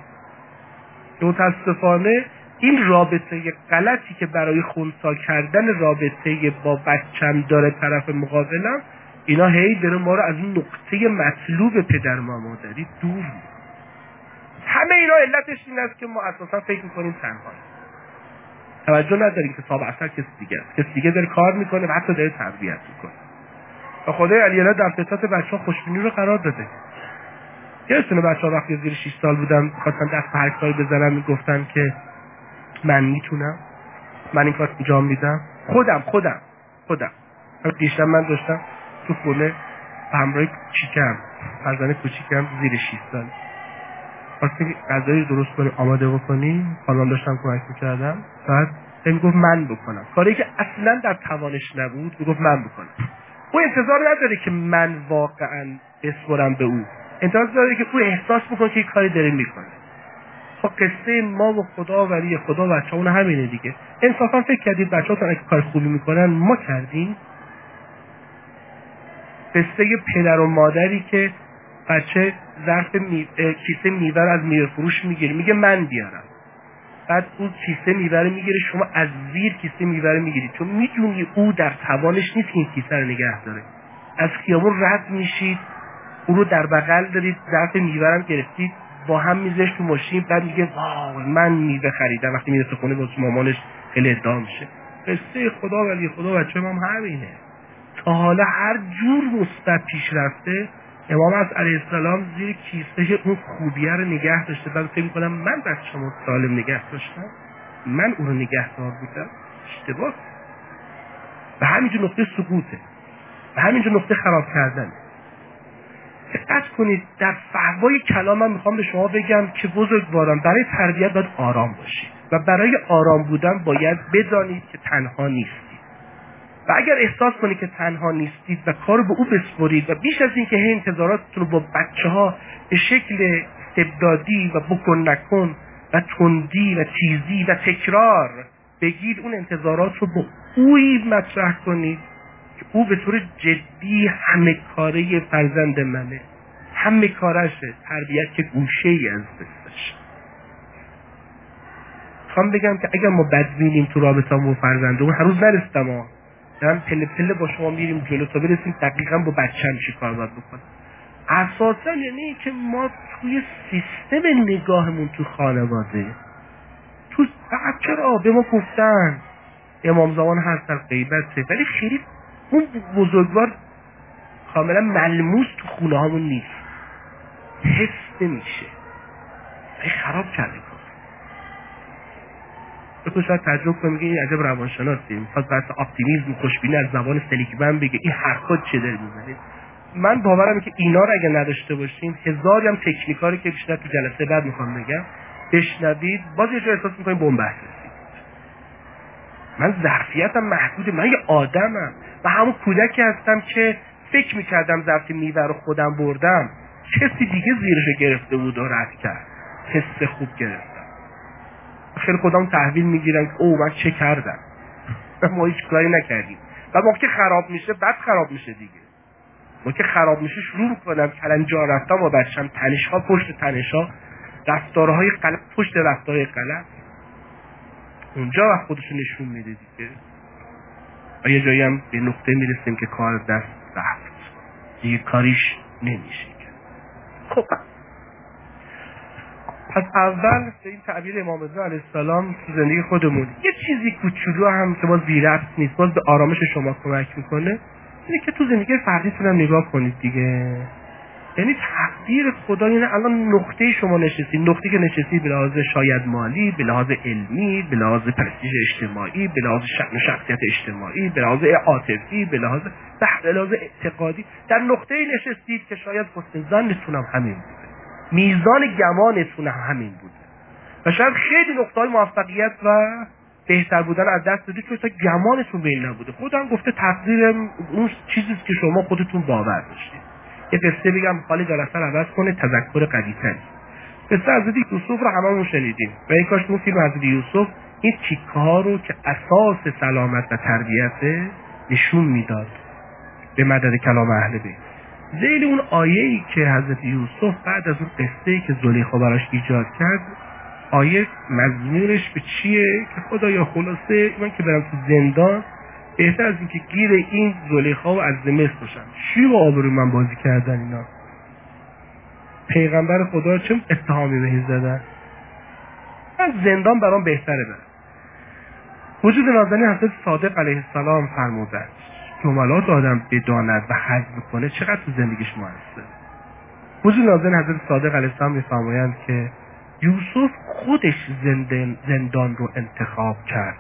متاسفانه این رابطه غلطی که برای خنثی کردن رابطه با بچه‌م داره طرف مقابلم، اینا هی داره ما رو از این نقطه مطلوب پدر و مادری دور می‌کنه. همه اینا علتش این است که ما اساسا فکر می‌کنیم تنهاییم، توجه نداریم که صاحب اثر کسی دیگه است، کسی دیگه داره کار میکنه و حتی داره تربیت میکنه. و خدای علیه در فطرت بچه‌ها خوشبینی رو قرار داده. یادتونه بچه‌ها وقتی زیر 6 سال بودن خواستن دست به هر کاری بزنن، میگفتن که من میتونم، من این کار انجام میدم، خودم. دیشب من داشتم تو خونه همراه کوچیکم، فرزند کوچیکم زیر 6 سال، وقتی غذایی درست کنیم آماده بکنیم، خانم داشتم کمک میکردم، بعد میگفت من بکنم، کاری که اصلا در توانش نبود میگفت من بکنم. او انتظار نداره که من واقعا بسپرم به او، انتظار داره که او احساس بکنه که یک کاری داره میکنه. قصه ما و خدا ولی خدا بچه‌مون همینه دیگه. انصافا فکر کردید بچه‌هاتون اگه کار خوبی میکنن ما کردیم؟ قصه پدر و مادری که بچه ظرف کیسه میوه از میوه فروش میگیره، میگه من بیارم، بعد اون کیسه میوه رو میگیره، شما از زیر کیسه میوه رو میگیرید چون میدونی او در توانش نیست که این کیسه رو نگه داره. از خیابون رد میشید، او رو در بغل دارید، ظرف میوه رو گرفتید، با هم میذارش تو ماشین، بعد میگه واو من میوه خریدم. وقتی میرسه خونه با مامانش خیلی ادعا میشه. قصه خدا ولی خدا بچه هم همینه. تا حالا هر جور مثبت پیش رفته، امام علیه السلام زیر کیسه اون خوبیه رو نگه داشته. بعد فکر می‌کنم من بچه‌مو سالم نگه داشتم، من اون رو نگهدار بودم. اشتباه. و همینجا نقطه سقوطه، و همینجا نقطه خراب کردنه. دقت کنید در فحوای کلام من میخوام به شما بگم که بزرگواران برای تربیت باید آرام باشید و برای آرام بودن باید بدانید که تنها نیستید. و اگر احساس کنید که تنها نیستید و کار به او بسپرید و بیش از این که انتظاراتتون رو با بچه‌ها به شکل استبدادی و بکن نکن و تندی و تیزی و تکرار بگید، اون انتظارات رو با اوی مطرح کنید که او به طور جدی همه کاره فرزند منه، همه کارشه، تربیت که گوشه ای از دستش. میخوام بگم که اگر ما بدبینیم تو رابطه‌مون فرزندمون، هر روز نرسیدم ها، دارم پله پله با شما میریم جلو تا برسیم دقیقاً با بچه‌م چی کار باید بکنم. اساساً یعنی که ما توی سیستم نگاهمون تو خانواده تو چرا به ما گفتن امام زمان هست در غیبته، ولی خیلی اون بزرگوار کاملا ملموس تو خونه هامون نیست، حس نمیشه. خراب کرده کار. بکنم شاید تجربه کنم میگه این عجب روانشناسی میخواد بحث اپتیمیسم خوشبینی از زبان سلیکمن بگه، این حرفا چه داری میزنید؟ من باورم که اینا رو اگه نداشته باشیم، هزاری هم تکنیکاری که بیشتر تو جلسه بعد میخوام بگم بشنوید، باز یه جور احساس میکنیم بن‌بست رسید. من ظرفیتم محدوده، من یه آدمم و همون کودکی هستم که فکر میکردم ظرف میوه رو خودم بردم، کسی دیگه زیرش گرفته بود و رد کرد، حس خوب گرفتم. خیلی خودم تحویل میگیرم که او من چه کردم، ما هیچ کاری نکردیم. و موقع که خراب میشه بعد خراب میشه دیگه. موقع که خراب میشه شروع میکنم کلنجار رفتم با بچم، تنش‌ها پشت تنش‌ها، رفتارهای غلط پشت رفتارهای غلط، اونجا وقت خودشو نشون میده دیگه. و یه جایی هم به نقطه میرسیم که کار دست رفت دیگه، کاریش نمیشه. خب پس اول به این تعبیر امام رضا علیه السلام تو زندگی خودمون یه چیزی کوچولو هم که باز بی‌ربط نیست، باز به آرامش شما کمک میکنه، اینه که تو زندگی فردیتون هم نگاه کنید دیگه. یعنی تقدیر خدا اینه الان نقطه شما نشستید، نقطه که نشستید به لحاظ شاید مالی، به لحاظ علمی، به لحاظ پرستیژ اجتماعی، به لحاظ شأن و شخصیت اجتماعی، به لحاظ عاطفی، به لحاظ اعتقادی، در نقطه نشستید که شاید حسن ظنتون هم همین بوده، میزان گمانتون هم همین بوده و شاید خیلی نقطه‌های موفقیت و بهتر بودن از دست دادید که گمانتون به این نبوده. خودم گفته تقدیر اون چیزی که شما خودتون باور داشتید. یه قصه بگم حالی جلسه رو عوض کنه، تذکر قوی‌تری. قصه حضرت یوسف رو هممون شنیدیم و این کاش اون فیلم حضرت یوسف این تیک‌ها رو که اساس سلامت و تربیت نشون میداد به مدد کلام اهل بیت. ذیل اون آیه‌ای که حضرت یوسف بعد از اون قصه‌ای که زلیخا براش ایجاد کرد، آیه مضمونش به چیه که خدایا خلاصه من که برم تو زندان بهتر از این که گیر این زلیخا و از مصر باشم. چی با آبروی من بازی کردن اینا؟ پیغمبر خدا چه اتهامی بهش زدن؟ من زندان برام بهتره برم. وجود نازنین حضرت صادق علیه السلام فرمودند جملات آدم بداند و هضم کنه چقدر تو زندگیش موثره. وجود نازنین حضرت صادق علیه السلام میفرمایند که یوسف خودش زندان رو انتخاب کرد،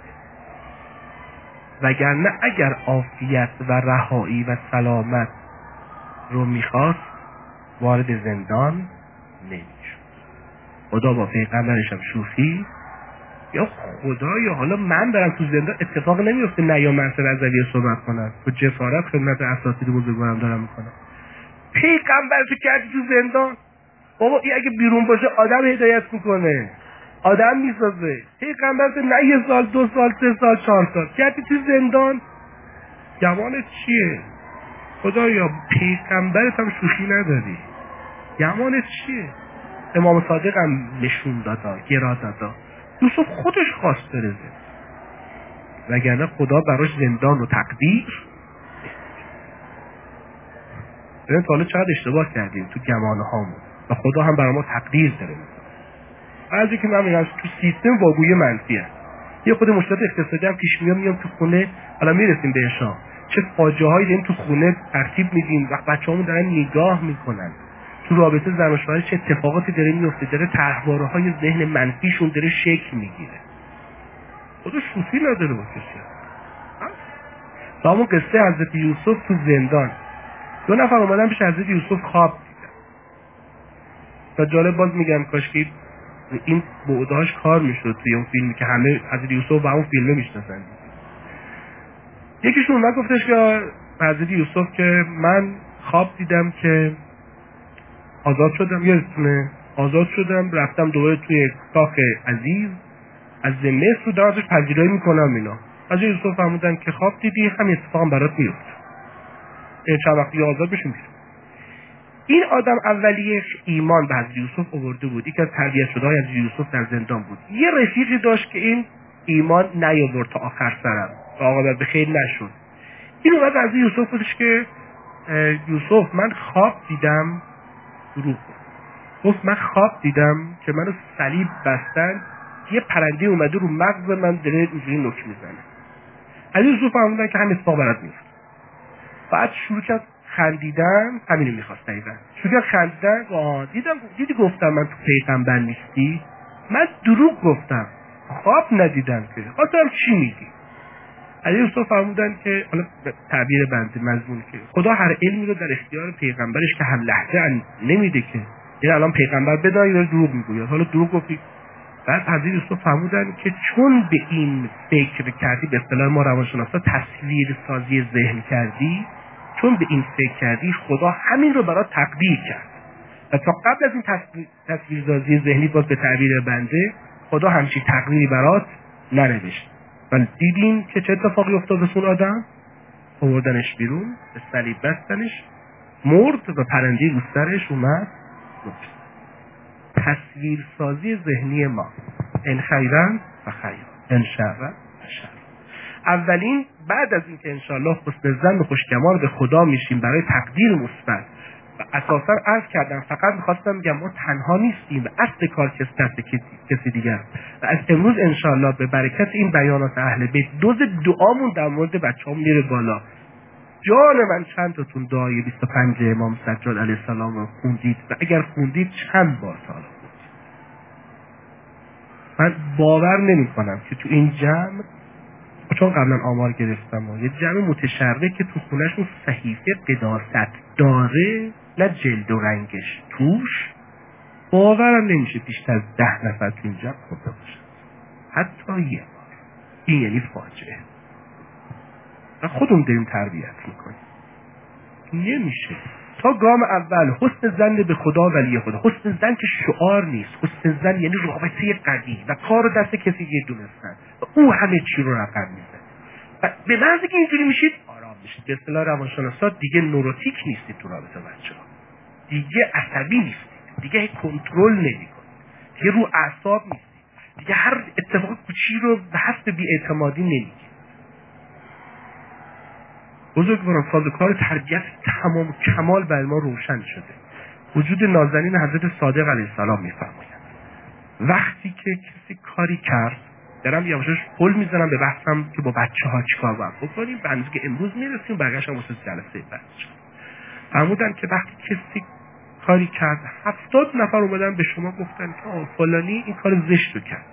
وگرنه اگر عافیت و رهایی و سلامت رو میخواست وارد زندان نمیشد. خدا با پیغمبرش هم شوخی یا خدا یا حالا من برم تو زندان اتفاق نمیفته نه یا منصر عزویه صحبت کنم و جسارت خدمت اساتید بزرگوارم دارم میکنم. پیغمبر تو کردی تو زندان، بابا این اگه بیرون باشه آدم هدایت میکنه، آدم میسازه. پیغمبر نه 1 سال 2 سال 3 سال 4 سال کردی تو زندان، گمانت چیه؟ خدایا پیغمبرت هم شوخی نداری، گمانت چیه؟ امام صادق هم نشون دادا، گرا دادا. یوسف خودش خواست بره زندان، وگرنه خدا براش زندان و تقدیر. ببین تا حالا چقدر اشتباه کردیم تو گمانه هامون و خدا هم برای ما تقدیر داره. بعضی که من میگم تو سیستم واگوی منفی هست. یه خود مشکلات اقتصادی هم پیش میام تو خونه، حالا میرسیم بهش، چه فاجعه هایی داریم تو خونه ترتیب میدیم و بچه‌هامون دارن نگاه میکنن تو رابطه زن و شوهر چه اتفاقاتی داره میفته، داره طرحواره‌های ذهن منفیشون داره شکل میگیره. خودش شوخی نداره با کسی. تا همون قصه حضرت یوسف تو زندان، 2 نفر اومدن پیش حضرت یوسف خواب دیدن. تا جالب باز میگم کاش که این بعدهاش کار میشد توی اون فیلمی که همه حضرت یوسف با اون فیلمه میشناسن. یکیشون اومد گفتش که حضرت یوسف که من خواب دیدم که آزاد شدم، یادتونه آزاد شدم، رفتم دوباره توی کاخ عزیز، از مصر رو دارم ازش پذیرایی میکنم اینا. حضرت یوسف فرمودن که خواب دیدی، همین اتفاق برات میفته، چند وقتی آزاد بشیم. این آدم اولیه ایمان به حضرت یوسف آورده بود، یکی از تربیت شده‌های حضرت یوسف در زندان بود. یه رفیقی داشت که این ایمان نیاورد تا آخر سرم و عاقبت به خیر نشد. این اومد از یوسف گفتش که یوسف من خواب دیدم، گفت من خواب دیدم که منو صلیب بستن، یه پرنده اومده رو مغز من داره اینجوری نوک میزنه. از یوسف فهمیدن که همین اتفاق برات میفته. بعد شروع کرد خندیدن، همینو میخواست دقیقاً. شروع کرد خندیدن، دیدی گفتم من تو پیغمبر نیستی؟ من دروغ گفتم، خواب ندیدم که. خواستم چی میگی؟ علی یوسف فرمودن که حالا تعبیر بنده مضمون که خدا هر علمی رو در اختیار پیغمبرش که هم لحظه نمیده که این الان پیغمبر بدانی داره دروغ میگه، حالا دروغ گفتی. بعد حضرت یوسف فرمودن که چون به این فکر کردی، به اصطلاح ما روانشناسا تصویر سازی ذهن کردی، چون به این فکر کردی خدا همین رو برات تقدیر کرد و تا قبل از این تصویر سازی ذهنی باز به تعبیر بنده خدا همچین تقدیری برات ننوشت. ولی دیدین که چه اتفاقی افتاد به اون آدم؟ آوردنش بیرون، به صلیب بستنش، مرد و پرنده رو سرش اومد. تصویر سازی ذهنی ما، ان خیرن و خیر، ان شرن و شر. اولین بعد از اینکه انشالله حسن ظن و خوشگمان به خدا میشیم برای تقدیر مثبت و اساسا عرض کردم فقط میخواستم بگم ما تنها نیستیم و اصل کار کسی دیگر و از امروز انشالله به برکت این بیانات اهل بیت دوز دعامون در مورد بچه‌ام میره بالا. جان من چند تاتون دعای 25 امام سجاد علیه السلام رو خوندید و اگر خوندید چند بار تا حالا خوندید؟ من باور نمی کنم که تو این جمع، چون قبلا آمار گرفتم و یه جمع متشرع که تو خونهشون صحیفه قداست داره نه جلد و رنگش توش، باورم نمیشه بیشتر از 10 نفر تو این جمع خونده باشن، حتی یه بار. این یعنی فاجعه و خودمون داریم تربیت میکنیم. نمیشه. تا گام اول حسن ظن به خدا ولی خدا. حسن ظن که شعار نیست، حسن ظن یعنی رابطه قوی و کار دست کسی یه دونستن و او همه چی رو رقم میزنه و به محض که اینجوری میشید آرام میشید. به اصطلاح روانشناسا دیگه نوروتیک نیستید تو رابطه بچه‌ها، دیگه عصبی نیستید، دیگه کنترل نمیکنید، دیگه رو اعصاب نیستید، دیگه هر اتفاق کوچی رو به حسب بی‌اعتمادی نمیگیرید. بزرگواران سازوکار تربیت تمام کمال بر ما روشن شده. وجود نازنین حضرت صادق علیه السلام میفرمایند وقتی که کسی کاری کرد، دارم یواشاش پل میزنم به بحثم که با بچه‌ها چیکار باید بکنیم، به اندازه که امروز میرسیم برگشتم واسه جلسه بعد. فرمودن که وقتی کسی کاری کرد 70 نفر اومدن به شما گفتن که فلانی این کار زشت رو کرد،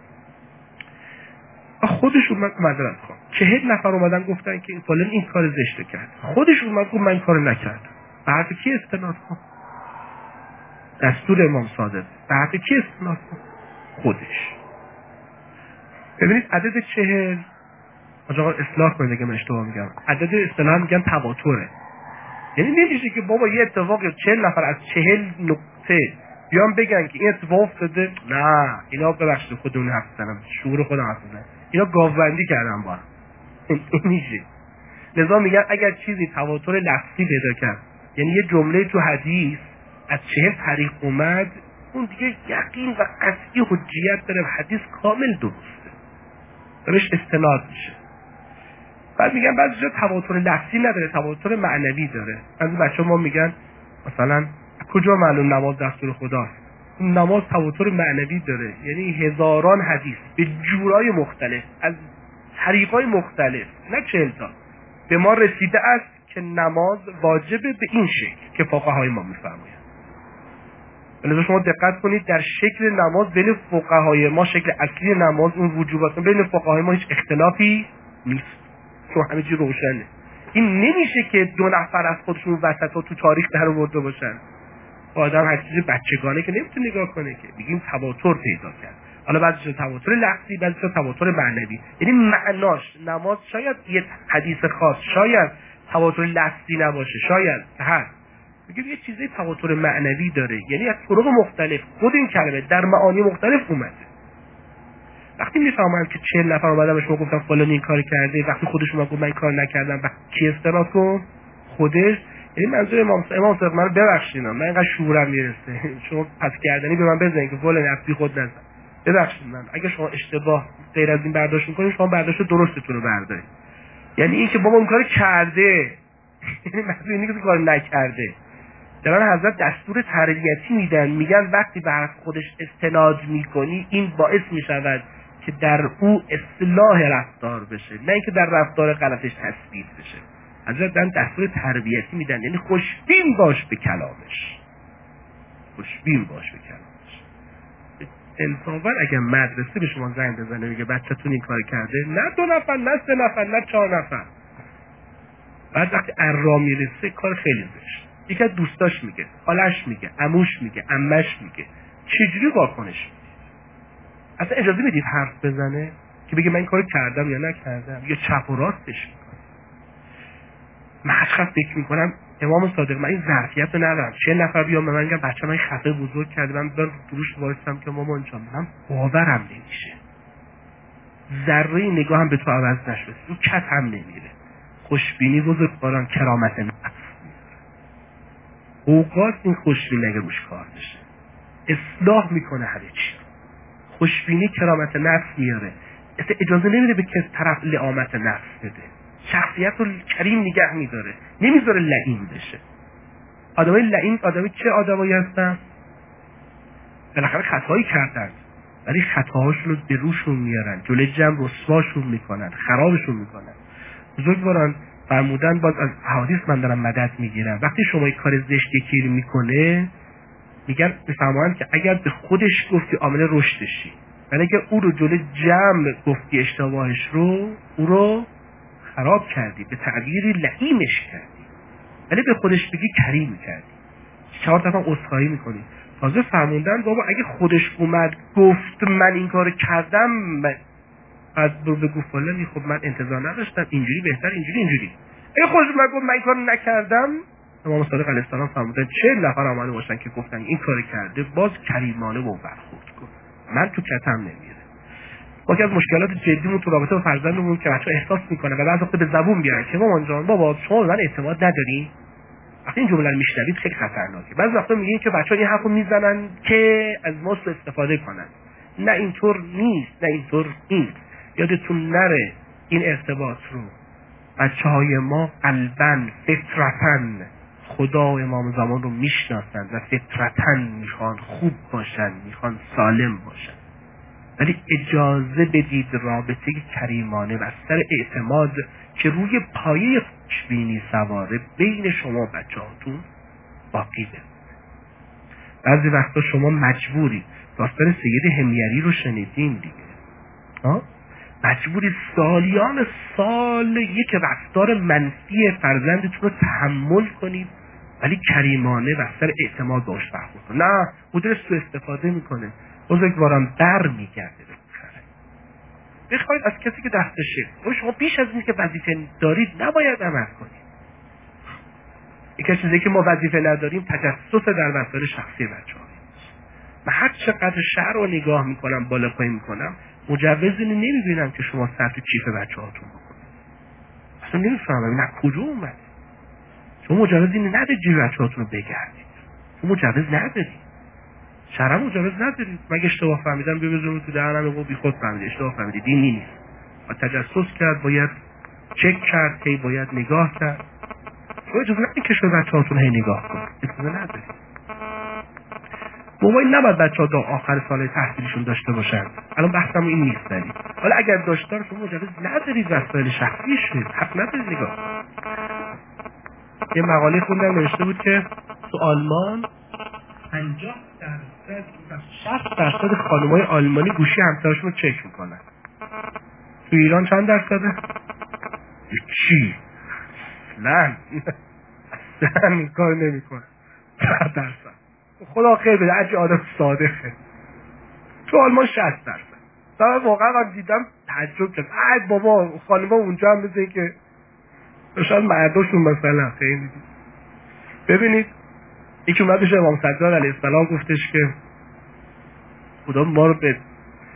خودش اومد معذرت خواهم 40 نفر اومدن گفتن که این فلان این کار زشت کرد، خودش اومد گفت من این کارو نکردم. به حرف کی استناد کن؟ دستور امام صادق. به حرف کی استناد کن؟ خودش. ببینید عدد 40 آقا اصلاح کنید اگه من اشتباه میگم، عدد اصطلاحا میگن تواتره. یعنی نمیشه که بابا یه اتفاقی 40 نفر از 40 نقطه بیان بگن که این اتفاق افتاده، نه اینا ببخشید خودمون حرف زدم، شعور خودم حرف زدم، اینا گاوبندی کردن با این میشه. لذا میگن اگر چیزی تواتر لفظی پیدا کرد، یعنی یه جمله تو حدیث از 40 طریق اومد، اون دیگه یقین و قطعی حجیت داره و حدیث کامل درسته، بهش استناد میشه. بعد میگن بعضی جا تواتر لفظی نداره، تواتر معنوی داره. از بچه‌ها ما میگن مثلا کجا معلوم نماز دستور خداست؟ این نماز تواتر معنوی داره، یعنی هزاران حدیث به جورای مختلف از طریقای مختلف، نه 40 تا، به ما رسیده است که نماز واجبه به این شکل که فقهای ما میفرمایند. لذا شما دقت کنید در شکل نماز بین فقهای ما، شکل اصلی نماز اون وجوبات بین فقهای ما هیچ اختلافی نیست، چون همه چی روشنه. این نمیشه که دو نفر از خودشون وسطا تو تاریخ در آورده باشن. آدم هر چیزی بچگانه که نمیتونه نگاه کنه که بگیم تواتر پیدا کرد. حالا بعضیش تواتر لفظی، بعضیش تواتر معنوی، یعنی معناش نماز شاید یه حدیث خاص، شاید تواتر لفظی نباشه، شاید هر بگیم یه چیزی تواتر معنوی داره، یعنی از طرق مختلف خود این کلمه در معانی مختلف اومده. وقتی میفهمن که 40 نفر اومدن به شما گفتن فلان این کار کرده، وقتی خودشون گفتن من این کار نکردم، و کی استناد کن؟ خودش. یعنی منظور امام صاحب من ببخشید من اینقدر شعورم میرسه، شما پس گردنی به من بزنید که فلان نفسی خود نزن، ببخشید من اگه شما اشتباه غیر از این برداشت میکنید، شما برداشت درستتون رو بردارید. یعنی این که بابا اون کار کرده، یعنی منظور اینه که کار نکرده. در حضرت دستور تربیتی میدن، میگن وقتی به حرف خودش استناد میکنی این باعث میشود که در او اصلاح رفتار بشه، نه اینکه در رفتار غلطش تثبیت بشه. حضرت دستور تربیتی میدن، یعنی خوشبین باش به کلامش، خوشبین باش به کلامش. انصافا اگر مدرسه به شما زنگ بزنه میگه بچه‌تون این کار کرده، نه 2 نفر، نه 3 نفر، نه 4 نفر، بعد وقتی ارا میرسه کار خیلی زشت، یکی از دوستاش میگه، خالش میگه، عموش میگه، عمش میگه، چجوری واکنش میدید؟ اصلا اجازه میدید حرف بزنه که بگه من این کارو کردم یا نکردم، یا چپ و راستش میکنه؟ من هر فکر میکنم امام صادق من این ظرفیت رو ندارم 40 نفر بیان به من بگن بچه من خطا بزرگ کرده، من برم دروش وایسم که مامان جان من باورم نمیشه، ذره نگاه هم به تو عوض نشد، این کت هم نمیره. خوشبینی بزرگواران کرامت نفس، اوقات این خوشبینی اگه روش کار بشه اصلاح میکنه همه چی. خوشبینی کرامت نفس میاره، اجازه نمیده به کس طرف لئامت نفس بده، شخصیت رو کریم نگه میداره، نمیذاره لئیم بشه. آدمای لئیم آدمی چه آدمایی هستن؟ بالاخره خطایی کردن ولی خطاهاشون رو به روشون میارن، جلوی جمع رسواشون میکنن، خرابشون میکنن. بزرگواران فرمودن، باز از احادیث من دارم مدد میگیرم، وقتی شما یک کار زشت یکی میکنه میگن میفهمن که اگر به خودش گفتی عامل رشدشی، ولی اگر او رو جلوی جمع گفتی اشتباهش رو، او رو خراب کردی، به تعبیری لئیمش کردی، ولی به خودش بگی کریم کردی، 4 دفعه عذرخواهی میکنی. تازه فرموندن بابا اگه خودش اومد گفت من این کارو کردم، بعد بگو فلانی خب من انتظار نداشتم، اینجوری بهتر، اینجوری. اگه خودش اومد گفت من این کارو نکردم، امام صادق علیه السلام فرمودن 40 نفر آمده باشن که گفتن این کارو کرده، باز کریمانه و برخورد کن، من تو کتم نمیره. ما که از مشکلات جدیمون تو رابطه با فرزندمون که بچه‌ها احساس میکنه و بعضی وقت به زبون بیارن که مامان جان بابا شما به من اعتماد نداری، وقتی این جمله رو میشنوید خیلی خطرناکه. بعضی وقتا میگین که بچه‌ها این حرفو میزنن که از ما استفاده کنن، نه اینطور نیست. یادتون نره این ارتباط رو بچه‌های ما قلباً فطرتاً خدا و امام زمان رو میشناسن و فطرتاً میخوان خوب باشن، میخوان سالم باشن، ولی اجازه بدید رابطه کریمانه و سر اعتماد که روی پایه خوشبینی سواره بین شما و بچه‌هاتون باقی بمونه. بعضی وقتا شما مجبوری، داستان سید حمیری رو شنیدین دیگه، مجبوری سالیان سال یک رفتار منفی فرزندتون رو تحمل کنید ولی کریمانه و سر اعتماد باش برخورد کنید. نه خودش تو استفاده میکنه، بزرگواران بر میگرده بخواید از کسی که دستشه. شما بیش از این که وظیفه دارید نباید عمل کنید. یک چیزی که ما وظیفه نداریم تجسس در وسایل شخصی بچه‌ها. من هر چقدر شهر رو نگاه میکنم بالا پایین میکنم مجوزی نمیبینم که شما سر تو کیف بچه هاتون بکنید. اصلا نمیفهمم این از کجا اومد. شما مجوزی ندارید جیب بچه هاتون رو بگردید. شما مجوز ندارید. شرع مجوز ندارید. مگه اشتباه فهمیدم ببزنم تو دهنم و بی خود فهمیدید. اشتباه فهمیدید. این نیست. با تجسس کرد، باید چک کرد، که باید نگاه کرد. شما اجازه ندارید که شما بچه هاتون هی نگاه کنید. اجازه ندارید. موبایل نباید بچه‌ها تا آخر سال تحصیلشون داشته باشن. الان بحثم این نیست ولی حالا اگر داشتن شما مجوز ندارید وسایل شخصیشه، حق ندارید نگاه. یه مقاله خوندم نوشته بود که تو آلمان 50% 60% خانم‌های آلمانی گوشی همسرشون رو چک میکنن. تو ایران چند درصده؟ چی؟ نه اصلا این کار نمیکنه. 10%. خدا خیر بده هرچی آدم صادقه. تو آلمان 60%. من واقعا من دیدم تعجب کردم. ای بابا خانم‌ها اونجا هم مثل که شاید مرداشون مثلا خیلی. ببینید یکی اومد بشه امام سجاد علیه السلام گفتش که خدا ما رو به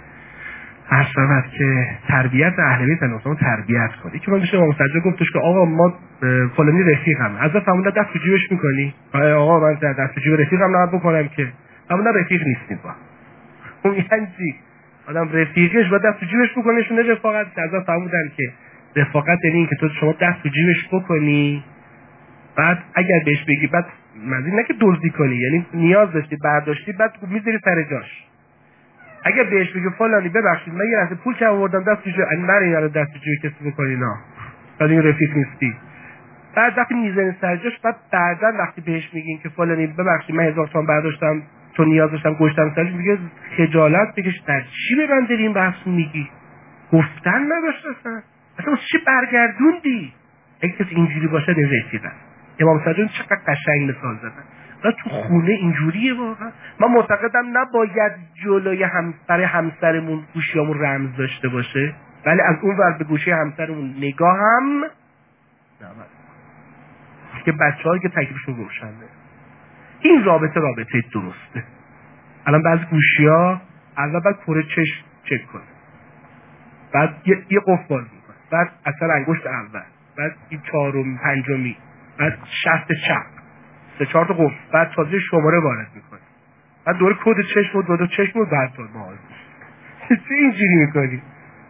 هر شود که تربیت اهل بیت انسان تربیت کنه. یکی اومد بشه امام سجاد گفتش که آقا ما فلانی رفیقم. حضرت فرمودن دست تو جیبش میکنی؟ آقا من دست تو جیب رفیقم نباید بکنم که. فرمودن رفیق نیستیم با. اون یعنی چی؟ آدم رفیقش با دست تو جیبش بکنه نشونه رفاقت. حضرت فرمودن که رفاقت یعنی این که تو شما دست تو جیبش بکنی بعد اگر بهش بگی بعد منظور نه که دزدی کنی، یعنی نیاز داشتی برداشتی بعد میذاری سر جاش. اگر بهش بگی فلانی ببخشید من یه لحظه پول که آوردم دست تو جیب من اینا رو دست تو جیب کسی بکنی نه بعد این رفیق نیستی. بعد وقتی میذاری سر جاش بعد بعدا وقتی بهش میگین که فلانی ببخشید من 1000 تومان برداشتم تو نیاز داشتم گوشتم سرش میگه خجالت بکش. در چی به من داری این بحث میگی؟ گفتن نداشت اصلا چی برگردوندی؟ اگه کسی اینجوری باشه این رفیقه. امام سجاد چقدر قشنگ مثال زدن. تو خونه اینجوریه واقعا. من معتقدم نباید جلوی همسرمون گوشیامون رمز داشته باشه، ولی از اون ور به گوشی همسرمون نگاه هم نباید که بچه‌هایی که تکلیفشون روشنه. این رابطه درسته. الان بعضی گوشی‌ها اول باید کره چشم چک کنه، بعد یه قفل باز میکنه، بعد اثر انگشت اول، بعد این چهارم پنجمی، بعد شست چپ 3-4 تا قفل، بعد تازه شماره وارد میکنه، بعد دوره کد چشم و دو چشم و بعد تو باز. چی اینجوری میکنی؟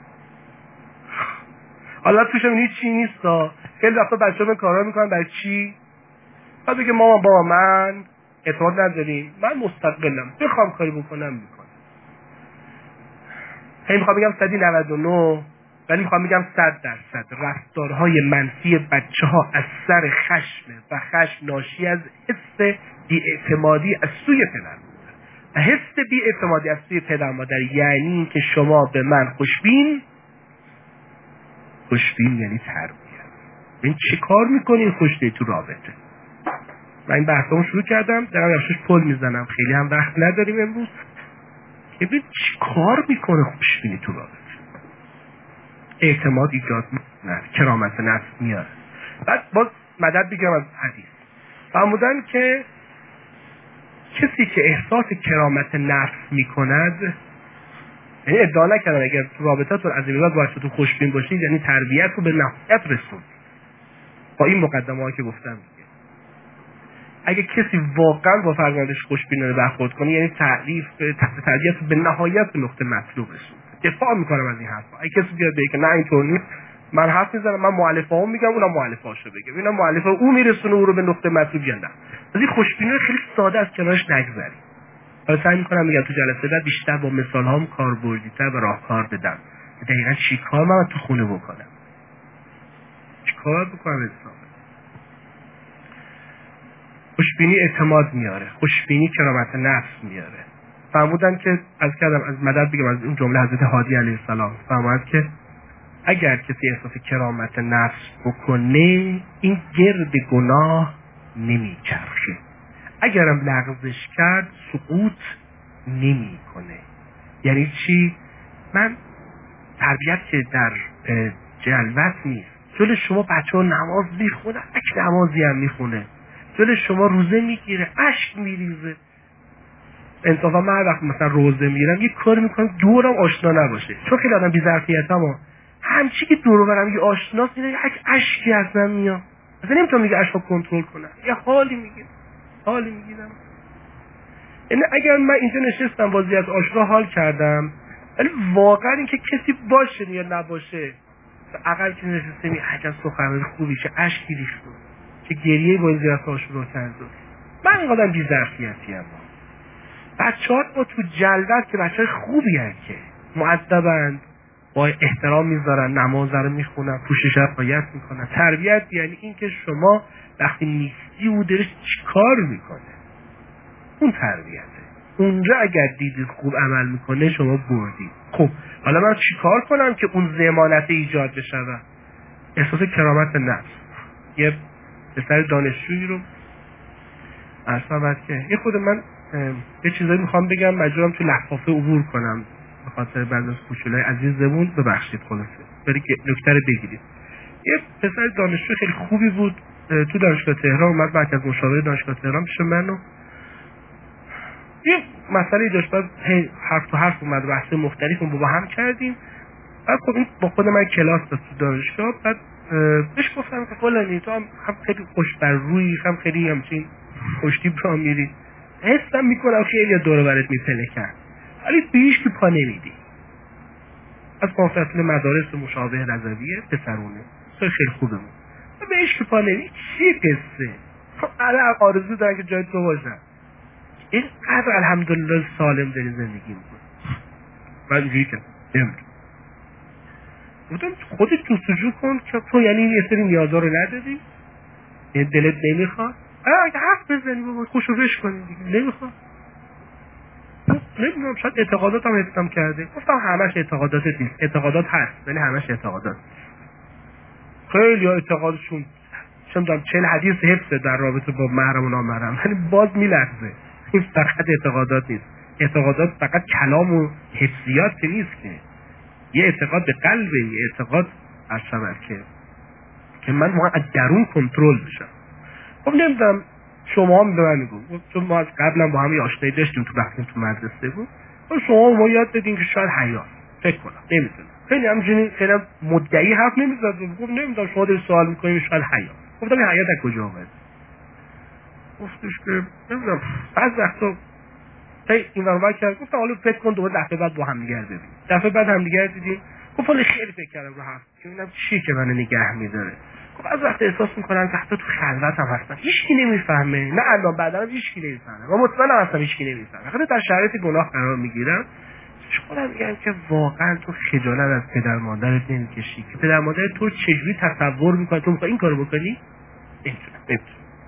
حالا توش هم هیچی نیستا. خیلی وقتا بچه‌ها کارا میکنن برای چی؟ بعد بگه مامان بابا من اعتماد نداریم، من مستقلم، بخوام کاری بکنم میکنم. هی میخوام بگم 199 ولی میخوام بگم 100%. رفتارهای منفی بچه‌ها از سر خشم و خشم ناشی از حس بی‌اعتمادی از سوی پدر مادر. و حس بی‌اعتمادی از سوی پدر مادر یعنی این که شما به من خوشبین یعنی تربیت. این چه کار میکنین خوشبین تو رابطه؟ من این بحثمو شروع کردم دارم یاشش پل میزنم، خیلی هم وقت نداریم امروز. ببین چی کار میکنه خوشبینی تو رابطه؟ اعتماد ایجاد میکنه، کرامت نفس میاره. بعد باز مدد بگم از حدیث فرمودن که کسی که احساس کرامت نفس میکند، یعنی ادعا نکردن اگر تو رابطه‌تون از این بعد باید تو خوشبین باشید یعنی تربیت رو به نهایت رسوند با این مقدمه‌ها که گفتم دیگه. اگه کسی واقعا با فرزندش خوشبینانه برخورد کنه یعنی تربیت رو به نهایت به نقطه مطلوب رسوند. دفاع میکنم از این حرفا. اگه کسی بیاد بگه نه اینطور نیست، من حرف میزنم، من مؤلفه‌ها میگم اونم مؤلفه‌اشو بگه، اینا مؤلفه او میرسونه او رو به نقطه مطلوب یا نه. از این خوشبینی خیلی ساده از کنارش نگذریم. حالا سعی میکنم میگم تو جلسه بعد بیشتر با مثال هام کاربردی‌تر و راهکار بدم که دقیقاً چی کار من تو خونه بکنم، چی کار بکنم. انسان خوشبینی اعتماد میاره، خوشبینی کرامت نفس میاره. فرمودن که از مدد بگم از اون جمله حضرت هادی علیه السلام فرمود که اگر کسی احساس کرامت نفس بکنه این گرد گناه نمیچرخه، اگرم لغزش کرد سقوط نمی کنه. یعنی چی؟ من تربیت که در جلوت نیست. جلو شما بچه ها نماز میخونه، نمازی هم میخونه، جلو شما روزه میگیره، اشک میریزه، انصافا من وقت مثلا روزه میرم یه کاری میکنم دورم آشنا نباشه، چون خیلی آدم بی‌ظرفیتم همچی که دور و برم یه آشناست اینه یک اشکی از من میاد، اصلا نمیتونم دیگه اشکو کنترل کنم، یه حالی میگیرم. یعنی اگر من اینجا نشستم وضعیت آشنا حال کردم، ولی واقعا اینکه کسی باشه یا نباشه اقل که نشستم این عجب سخنرانی خوبی، چه اشکی ریخت، چه گریه با این وضعیت آشنا کرد. من اینقدر بی‌ظرفیتیم. بچه‌ها با تو جلوت که بچه‌های خوبی هستن که مؤدبند، با احترام میذارن، نماز رو میخونن، پوشش رعایت میکنن. تربیت یعنی این که شما وقتی نیستی او داره چیکار میکنه، اون تربیته. اونجا اگر دیدید خوب عمل میکنه شما بردید. خب حالا من چیکار کنم که اون ضمانت ایجاد بشه؟ احساس کرامت نفس. یه پسر دانشجویی رو اصلا که یه خود من یه چیزایی میخوام بگم، مجبورم تو لفافه عبور کنم به خاطر بعضی از کوچولای عزیزمون، ببخشید خلاصه برای که نکته رو بگیرید. یه پسر دانشجو خیلی خوبی بود، تو دانشگاه تهران اومد، مرکز مشاوره دانشگاه تهران پیش منو یه مسئله داشت، بعد حرف اومد، بحث مختلف رو با هم کردیم. بعد خب این با خود من کلاس داشت تو دانشگاه، بعد بهش گفتم که فلانی تو هم خیلی خوش بر روی، هم خیلی همچین خوشتیپ را میری، حسم میکنم خیلی دور و برت میپلکن، ولی بیش که پا نمیدی. از کنفرانس مدارس مشابه رضویه پسرونه خیلی خوبه بود، بهش که پا نمیدی چی قصه؟ خب الان آرزو دارن که جای تو باشن. اینقدر الحمدلله سالم داری زندگی میکنی. من اینجوری که بودم خودت جستجو کن که تو یعنی یه سری نیازا رو نداری، یه دلت نمیخواد، اگه حرف بزنی بابا خوشو بش کنی دیگه، نمیخواد. نمیدونم شاید اعتقاداتم حفظم کرده. گفتم همش اعتقاداتت نیست، اعتقادات هست ولی همش اعتقادات. خیلی ها اعتقادشون چندان 40 حدیث حفظه در رابطه با محرم و نامحرم، ولی باز میلغزه. این فقط اعتقادات نیست، اعتقادات فقط کلام و حفظیات که نیست، که یه اعتقاد به قلبه، یه اعتقاد از شبکه که من واقعا از درون کنترل بشم. خب نمیدونم شما هم به من میگو، چون ما از قبلا با هم یه آشنایی داشتیم تو وقتی تو مدرسه بود، شما ما یاد دادین که شاید حیا فکر کنم نمیدونم، خیلی همچنین خیلی مدعی حرف نمیزدم. گفت نمیدونم شما دارید سوال میکنید شاید حیا. گفتم این حیا از کجا اومد؟ گفتش که نمیدونم بعض وقتا این ور کرد. گفتم حالا فکر کن دوباره دفعه بعد با هم دیگه ببین. دفعه بعد هم دیگه دیدیم. گفت حالا خیلی فکر کردم رو حرف که ببینم چی که منو نگه می‌داره. گفت از وقت احساس می‌کنم که حتی تو خلوت هم هستم هیچکی نمی‌فهمه، نه الان بعدا هم هیچکی نمی‌فهمه و مطمئنم هستم هیچکی نمی‌فهمه. خاطر در شرایط گناه قرار می‌گیرم. خودم میگم که واقعا تو خجالت از پدر مادرت نمی‌کشی که پدر مادرت تو چجوری تصور می‌کنه تو می‌خوای این کارو بکنی؟ نمی‌تونم.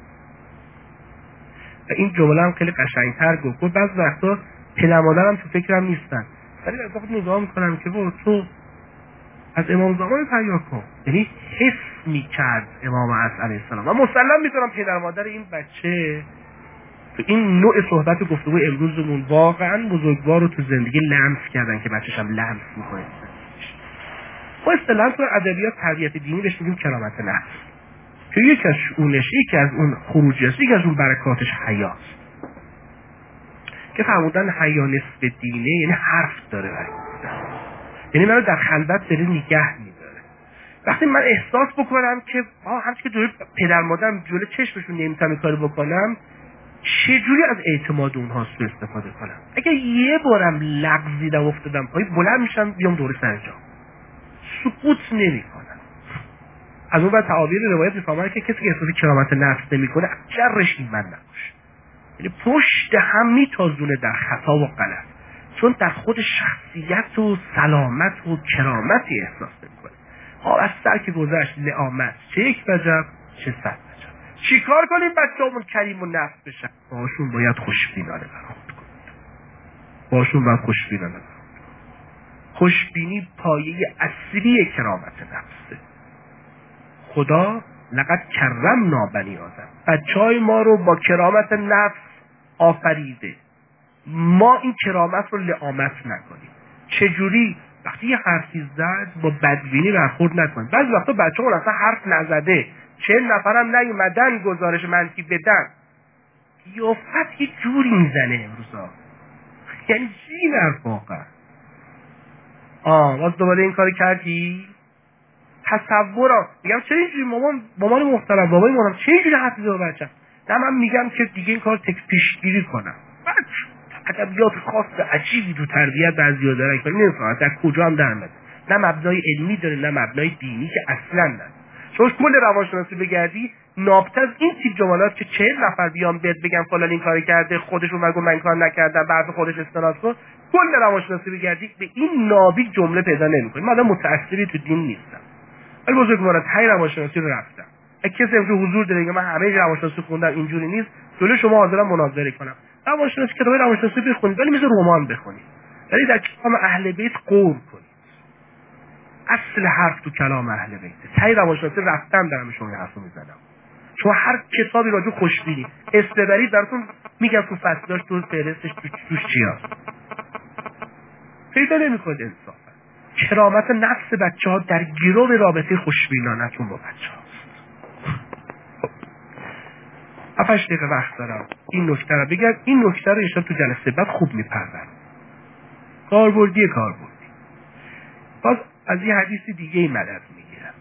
و این جمله هم خیلی قشنگ‌تر گفت. بعضی وقتا پدر مادرم تو فکرم نیستن، ولی از وقت نگاه می‌کنم که تو از امام زمان پیدا کن. یعنی حس می‌کرد امام عصر علیه السلام. و مسلم می‌دونم پدر مادر این بچه تو این نوع صحبت گفتگو امروزمون واقعا بزرگوار رو تو زندگی لمس کردن که بچه‌ش هم لمس می‌کنه. ما اصطلاحاً تو ادبیات تربیت دینی بهش میگیم کرامت نفس، که یکی از شؤونش، یکی از اون خروجیاست، یکی از اون برکاتش حیاست، که فرمودن حیا نصف دینه، یعنی حرف داره برای یعنی منو در خلوت داره نگه میداره. وقتی من احساس بکنم که همچه که جوری پدر مادرم جلوی چشمشون نمیتونم کاری بکنم، چجوری از اعتماد اونها سوء استفاده کنم؟ اگه یه بارم لغزیدم افتادم پای بلند میشم بیام دور سر جا، سقوط نمیکنم. از اون بعد تعابیر روایت میفهمن که کسی که احساس کرامت نفس نمیکنه جرش ایمن نباشه، یعنی پشت هم میتازونه در خطا و غلط، چون در خود شخصیت و سلامت و کرامتی احساس نمیکنه. از سر که گذشت لعامت، چه یک وجب چه 100 وجب. چیکار کنیم بچه‌مون کریم و نفس بشن؟ باشون باید خوشبینانه برخورد کنیم. باشون باید خوشبینانه برخورد کنیم. خوشبینی پایه اصلی کرامت نفسه. خدا لقد کرمنا بنی آدم، بچهای ما رو با کرامت نفس آفریده. ما این کرامت رو لعامت نکنیم. چجوری؟ وقتی یه حرفی زد با بدبینی برخورد نکنیم. بعضی وقتا بچه‌مون اصلا حرف نزده، 40 نفرم نیومدن گزارش منفی بدن، قیافت یه جوری میزنه امروزا یعنی چی این حرف واقعا؟ باز دوباره این کاری کردی؟ تصورم میگم چرا اینجوری مامان محترم بابای محترم چه اینجوری حرف میزنه بچه‌م؟ نه من میگم که دیگه این کار پیشگیری کنم. بعد ادبیات خاص عجیبی تو تربیت بعضیا دارن که نمی‌فهمم از کجا هم در میاد. نه مبنای علمی داره نه مبنای دینی که اصلا نه. شما کل روانشناسی بگردی نابتز این تیپ جملات که 40 نفر بیان بهت بگن فلان این کارو کرده خودشون مگه من کار نکردم بعد خودش استناد کن، کل روانشناسی بگردی به این نابی جمله پیدا نمی‌کنی. من متأثری تو دین نیستم. ولی بزرگواران های روانشناسی رو رفتم. اگه کسی امروز حضور داره که من همه روانشناسی خوندم اینجوری نیست، جلوی شما حاضرم مناظره کنم. روانشناسی کتاب روانشناسی بخونید ولی مثل رمان بخونید. ولی در کلام اهل بیت غور کنید. اصل حرف تو کلام اهل بیت. های روانشناسی رفتم دارم شما حرفو میزنم. شما هر کتابی راجع خوشبینی استبرید براتون میگم تو فصلاش تو فهرستش توش چیه. پیدا نمی‌کنید انصاف. کرامت نفس بچه‌ها در گرو رابطه خوشبینانه‌تون با بچه‌هاست. 7 دقیقه وقت دارم این نکته رو بگم. این نکته رو ایشون تو جلسه بعد خوب میپرورن. کاربردی. باز از یه حدیث دیگه ای مدد میگیرم.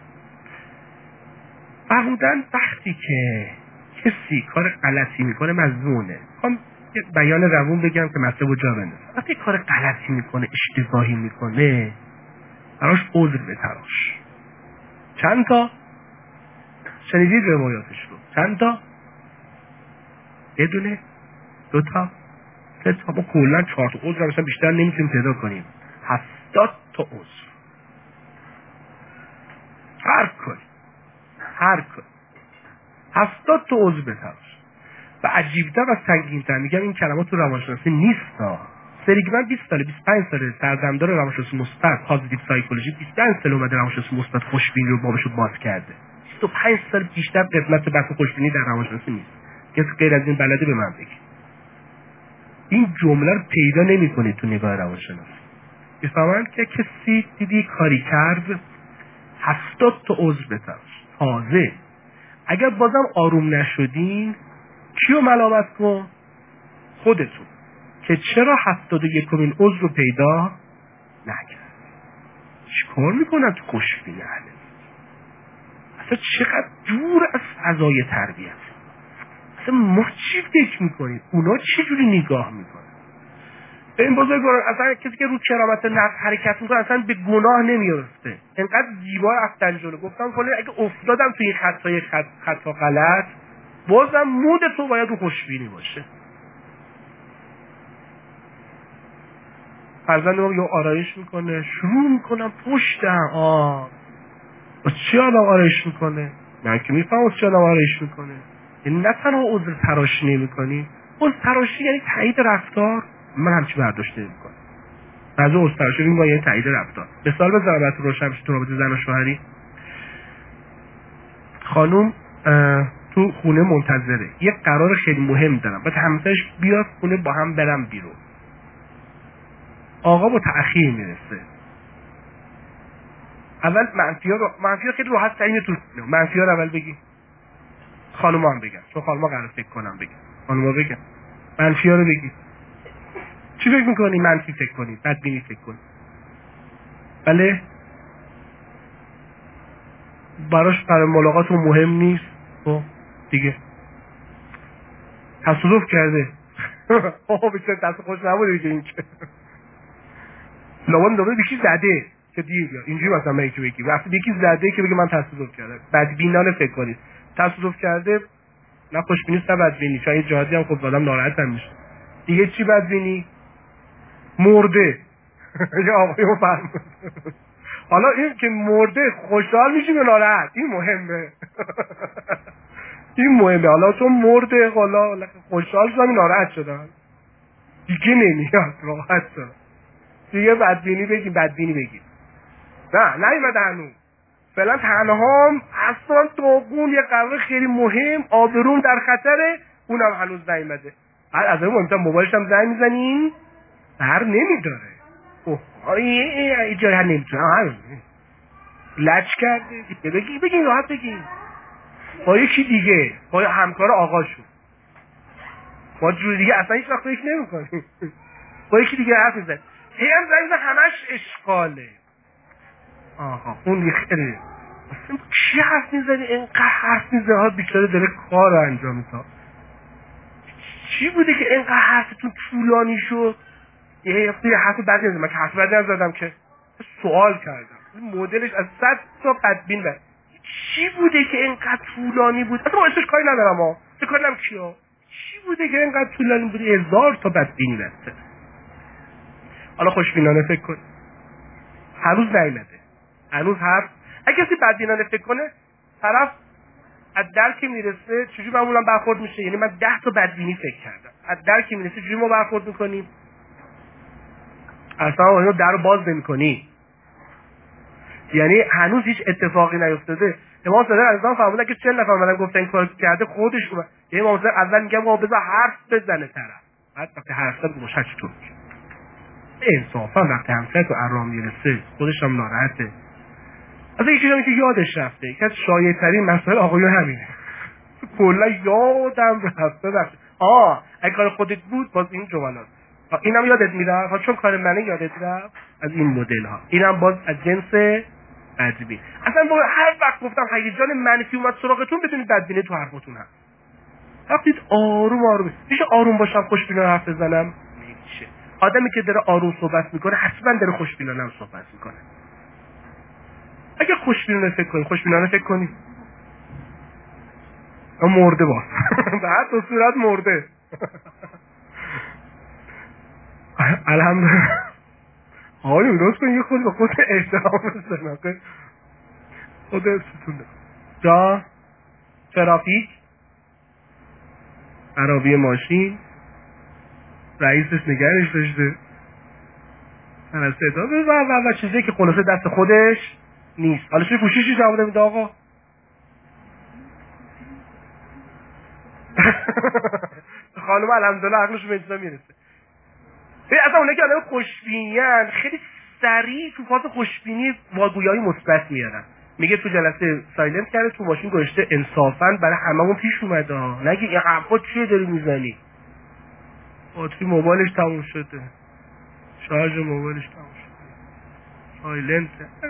فرمودن وقتی که کسی کار غلطی میکنه مظنونه. یه بیان روون بگم که مسئله جا بندازم. وقتی کار غلطی میکنه اشتباهی میکنه براش عذر بتراش. چند تا شنیدید روایاتش رو؟ چند تا؟ یه دونه؟ 2 تا؟ 3 تا؟ ما کلا 4 تا عذر مثلا بیشتر نمیتونیم پیدا کنیم. 70 تا عذر. هر کن 70 تا عذر بتراش. و عجیب‌تر و سنگین‌تر میگم این کلمات تو روانشناسی نیستا. سریگمن 20 ساله 25 ساله سردمدار روانشناسی مثبت پازیتیو سایکولوژی 25 سال اومده روانشناسی مثبت خوشبینی رو بابشو باز کرده. 25 سال بیشتر قسمت بحث خوشبینی در روانشناسی نیست. کسی غیر از این بلده به من بگه. این جمله رو پیدا نمی‌کنید تو نگاه روانشناسی. می‌فهمن که کسی دیدی کاری کرد 70 تا عذر بتاش. تازه اگر بازم آروم نشدین کیو ملامت کن؟ خودتون که چرا 71مین عضو رو پیدا نکرد. چیکار میکنن تو خوشبینی اهل؟ اصلا چقدر دور از فضای تربیت. اصلا ما چی فکر میکنیم؟ اونا چه جوری نگاه میکنن؟ به این بزرگواران اصلا کسی که رو کرامت نفس حرکت میکنه اصلا به گناه نمیرسه. انقدر زیبا رفتن جلو. گفتم ولی اگه افتادم تو این خطا غلط بازم مود تو باید رو خوشبینی باشه. فرزندم یا آرایش میکنه شروع میکنم پشتم با چی آدم آرایش میکنه؟ من که میفهم چی آدم آرایش میکنه. یعنی نه تنها عذر تراشی نمیکنی، عذر تراشی یعنی تایید رفتار. من همچی برداشت نمیکنم. بعضی عذر تراشی میگن یعنی تایید رفتار. مثال بزنم براتون روشن بشه تو رابطه زن و شوهری. خانم تو خونه منتظره، یه قرار خیلی مهم دارم بعد همسرش بیاد خونه با هم برم بیرون. آقا با تأخیر میرسه. اول منفی‌ها خیلی راحت تعیین تو منفی‌ها رو اول بگی. خانوما هم بگن چون خانوما قرار فکر کنم بگن. خانوما بگن. منفی‌ها رو بگی. چی فکر می‌کنی؟ منفی فکر کنی، بدبینی فکر کنی. بله؟ براش برای ملاقات مهم نیست. خب دیگه تصادف کرده. بیچاره دست خوش نبوده که این که لابد دوباره یکی زده که دیگه اینجوری مثلا میگی بگی وقتی یکی زده که بگه من تصادف کردم. بدبینانه فکر کنید. تصادف کرده نه خوشبینی است نه بدبینی. چون این جهادی هم خب آدم ناراحت هم میشه. دیگه چی بدبینی؟ مرده. یا آقایون فرمود. حالا این که مرده خوشحال میشی یا ناراحت؟ این مهمه. این مهمه. حالا چون مرده حالا خوشحال شدم ناراحت شدم. دیگه نمیاد راحت شدم. دیگه بدبینی بگیم. نه ایمده هنوز. فعلا تنهام اصلا توقون یه قرار خیلی مهم آبروم در خطره اونم هنوز نیومده. از اون مهمتر موبایلش هم زنگ میزنیم بر نمیداره. یه جایی هم نمیتونه لچ کرده. بگین راحت بگین با یکی دیگه با همکار آقاشون با جوری دیگه اصلا هیچ وقت فکر نمی‌کنیم. با یکی دیگه حرف میزنی، هی هم زنگ همش اشغاله. آها اون خیلی اصلا چی حرف میزنی اینقدر حرف میزنی؟ ها بیچاره داره کار رو انجام میده. چی بوده که اینقدر حرفتون طولانی شد؟ یه حرف بعدی نزدم، من که حرف بعدی نزدم که سوال کردم مدلش از 100 تا بدبین بود. چی بوده که اینقدر طولانی بود؟ اصلا واسش کاری ندارم ها، چه کاری نمی‌کنم کیا. چی بوده که اینقدر طولانی بود؟ 1000 تا بدبین دسته. حالا خوشبینانه فکر کن. هنوز نیامده. هنوز حرف اگه کسی بدبینانه فکر کنه، طرف از درک میرسه چجوری معمولا برخورد میشه. یعنی من 10 تا بدبینی فکر کردم. از درک میرسه چجوری ما برخورد میکنیم؟ اصلا اونو درو باز نمی‌کنی. یعنی هنوز هیچ اتفاقی نیفتاده. امام صادق علیه فرمودن که 40 نفر اومدن گفتن این کارو کرده خودش اومد. یعنی امام صادق اول میگه آقا بذار حرف بزنه طرف. بعد وقتی حرف زد گوشش چطور میشه؟ انصافا وقتی همسر تو آرام میرسه خودش هم ناراحته. از این چیزایی که یادش رفته. یکی از شایع‌ترین مسائل آقایون همینه. کلا یادم رفته. اگه کار خودت بود باز این جملات. اینم یادت میره، چون کار منه یادت رفت. از این مدل ها اینم باز از جنس بدبین. اصلا با هر وقت گفتم هیجان منفی اومد سراغتون بدونید بدبینی تو حرفاتون هست. وقتی آروم میشه آروم باشم خوشبینانه حرف بزنم؟ نمیشه. آدمی که داره آروم صحبت میکنه حتما داره خوشبینانه هم صحبت میکنه. اگه خوشبینانه فکر کنی مرده باز. بعد تو صورت مرده. الحمدلله. حالی درست کن یه خود به خود احترام بزن. خود ستونه جا ترافیک، خرابی ماشین، رئیسش نگرش داشته، استعداد و چیزی که خلاصه دست خودش نیست. حالا چه پوشیشی جواب نمیده آقا؟ خانم الحمدلله عقلش به اینجا میرسه. اصلا اونه که آدم خوشبینیان خیلی سریع تو فاز خوشبینی واگویایی مثبت میارن. میگه تو جلسه سایلنت کرده تو ماشین گذاشته انصافا برای هممون پیش اومده ها. نگی این حرفا چیه داری میزنی؟ باتری موبایلش تموم شده، شارژ موبایلش تموم شده، سایلنت.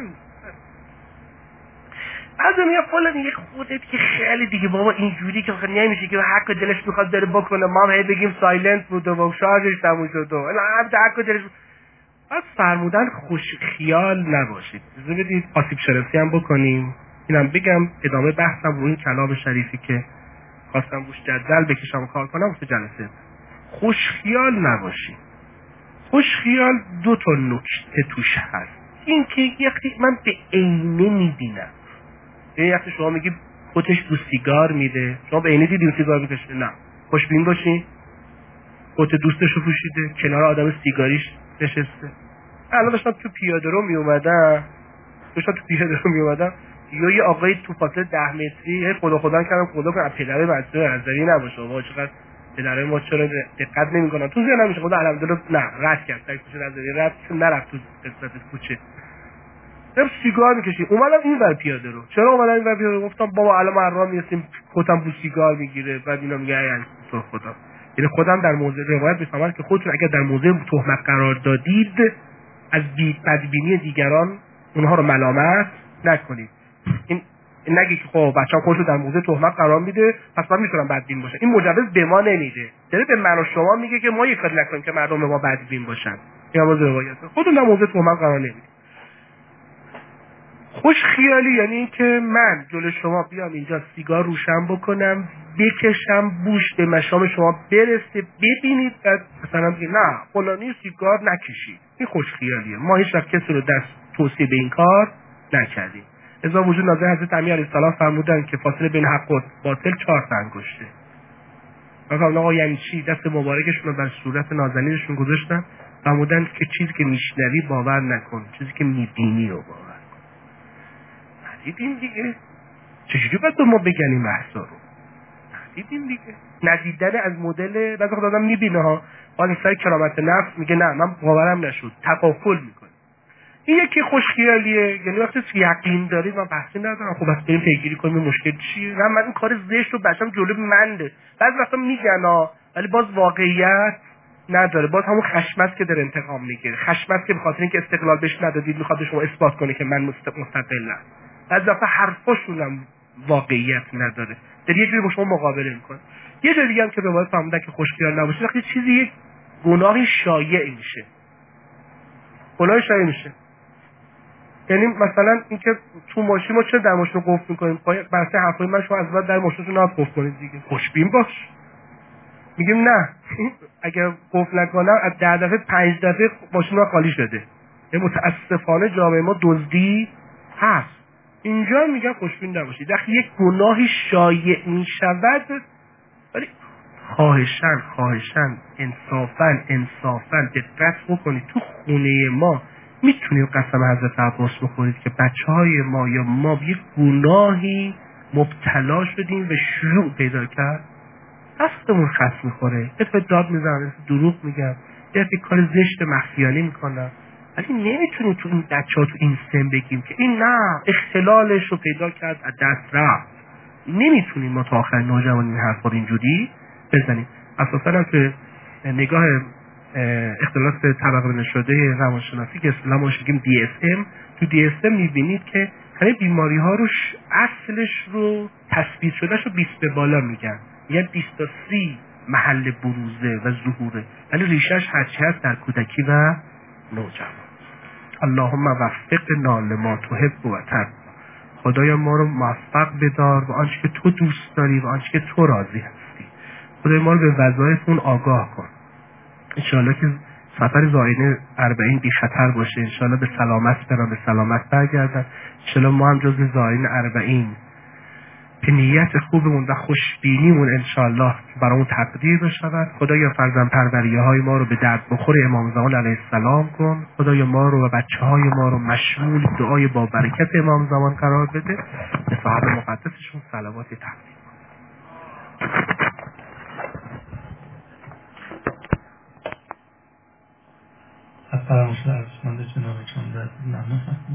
بعضی میگه فلان یه خودت که خیلی دیگه بابا اینجوری که نمیشه که هر کاری دلش میخواد داره بکنه، ما هم بگیم سایلنت بود و شارژش تموم شد و هر کاری دلش. پس فرمودن خوش خیال نباشید. اجازه بدید آسیب شناسی هم بکنیم. اینم بگم ادامه بحثم رو این کلام شریفی که خواستم روش جدول بکشم کار کنم واسه جلسه. خوش خیال نباشید. خوش خیال 2 تا نکته توش هست. این که یکی من به عینه میبینم. یه وقتی شما میگی خودش بو سیگار میده، شما به عینه دیدین سیگار میکشه؟ نه. خوشبین باشین. خودت دوستشو پوشیده، کنار آدم سیگاریش نشسته. الان داشتم تو پیاده رو میومدم یه آقای تو فاصله 10 متری خدا کردم خدا کنم پدر بچه نظری نباشه. واقعا چقدر پدرای ما چرا دقت نمی‌کنن تو ذهنم میشه خدا الحمدلله نه رد کرد تا کوچه نظری رد نرفت تو قسمت کوچه. دم سیگار میکشیم. اومدم این ور پیاده رو. چرا اومدم این ور پیاده رو؟ گفتم بابا الان ما راه میرسیم خودم بو سیگار میگیره. بعد اینا میگه یعنی تو خدا. یعنی خودم در موضع روایت میفهمم که خودتون اگر در موضع تهمت قرار دادید از بدبینی دیگران اونها رو ملامت نکنید. این نگی که خب بچه‌ها خودشو در موضع تهمت قرار میده پس من میتونم بدبین باشم. این مجوز به ما نمیده. داره به من و شما میگه که ما یک کاری نکنیم که مردم ما بدبین باشن. این موضوع روایت. خودتون در موضع تهمت قرار نمیدید. خوش خیالی یعنی این که من جلوی شما بیام اینجا سیگار روشن بکنم، بکشم، بوش به مشام شما برسه، ببینید بعد مثلا بگید نه فلانی سیگار نکشید. این خوش خیالیه. ما هیچ وقت کسی رو دست توصیه به این کار نکردیم. ازا وجود ناظر حضرت امیر علیه السلام فرمودن که فاصله بین حق و باطل 4 انگشته. مثلا آقا یعنی چی؟ دست مبارکشون رو بر صورت نازنینشون گذاشتن، فرمودن که چیزی که میشنوی باور نکن، چیزی که میبینی رو باور. ندیدیم دیگه. چجوری باید به ما بگن این بحثا رو؟ ندیدیم دیگه. ندیدن از مدل بعضی وقت آدم میبینه ها، حالا سر کرامت نفس میگه نه من باورم نشد، تقافل میکنه. این یکی خوشخیالیه. یعنی وقتی یقین دارید من بحثی ندارم، خب بس بریم پیگیری کنیم مشکل چیه؟ نه من این کار زشت رو بچم جلوی منده. بعضی وقتا میگن ها ولی باز واقعیت نداره. باز همون خشم است که در انتقام میگیره، خشم است که به خاطر اینکه استقلال بهش ندادید میخواد شما اثبات کنه که من مستقلم. بعضی دفعه حرفاشون هم واقعیت نداره، در یه جوری با شما مقابله میکنه. یه جای دیگه هم که روایت فهمیدن که خوشخیال نباشه، وقتی چیزی یک گناهی شایع میشه. گناه شایع میشه یعنی مثلا اینکه تو ماشین ما چه در ماشین قفل میکنیم، بر اساس حرفای من شما از بعد در ماشینتون نباید قفل کنید دیگه، خوشبین باش. میگیم نه، اگر قفل نکنم از 10 دفعه 5 دفعه ماشین رو خالی شده. متاسفانه جامعه ما دزدی هست. اینجا میگن خوشبین نباشید. وقتی یک گناهی شایع میشود، ولی خواهشاً انصافاً دقت بکنید. تو خونه ما میتونید قسم حضرت عباس بخورید که بچهای ما یا ما یک گناهی مبتلا شدیم و شروع پیدا کرد، دستمون خس میخوره، یه داد میزنم، دروغ میگم، یه کار زشت مخفیانه میکنم، ولی نمیتونیم تو این بچه‌ها تو این سن بگیم که این نه اختلالش رو پیدا کرد از دست رفت. نمیتونیم ما تا آخر نوجوانی این حرفا رو اینجوری بزنیم. اساساً هم که نگاه اختلالات طبقه بندی شده روانشناسی که اصطلاحاً ما میگیم DSM، تو DSM میبینید که همه بیماری ها رو اصلش رو تثبیت شدهش رو 20 به بالا میگن، یعنی 20 تا 30 محل بروزه و ظهوره، ولی ریشش هرچی هست در کودکی و نوجوان. اللهم وفقنا لما تحب و ترضی. خدایا ما رو موفق بدار و آنچه که تو دوست داری و آنچه که تو راضی هستی. خدایا ما رو به وظایفمون آگاه کن. انشاءالله که سفر زائرین 40 بی خطر باشه، انشاءالله به سلامت برن، به سلامت برگردن. انشاءالله ما هم جزو زائرین 40 که نیت خوبمون و خوشبینیمون انشاءالله برامون تقدیر بشود. خدایا فرزند پروریه های ما رو به درد بخور امام زمان علیه السلام کن. خدایا ما رو و بچه های ما رو مشمول دعای با برکت امام زمان قرار بده. به صحابه مقدسشون صلوات تقدیم. فراموش ارزشمند جناب چون در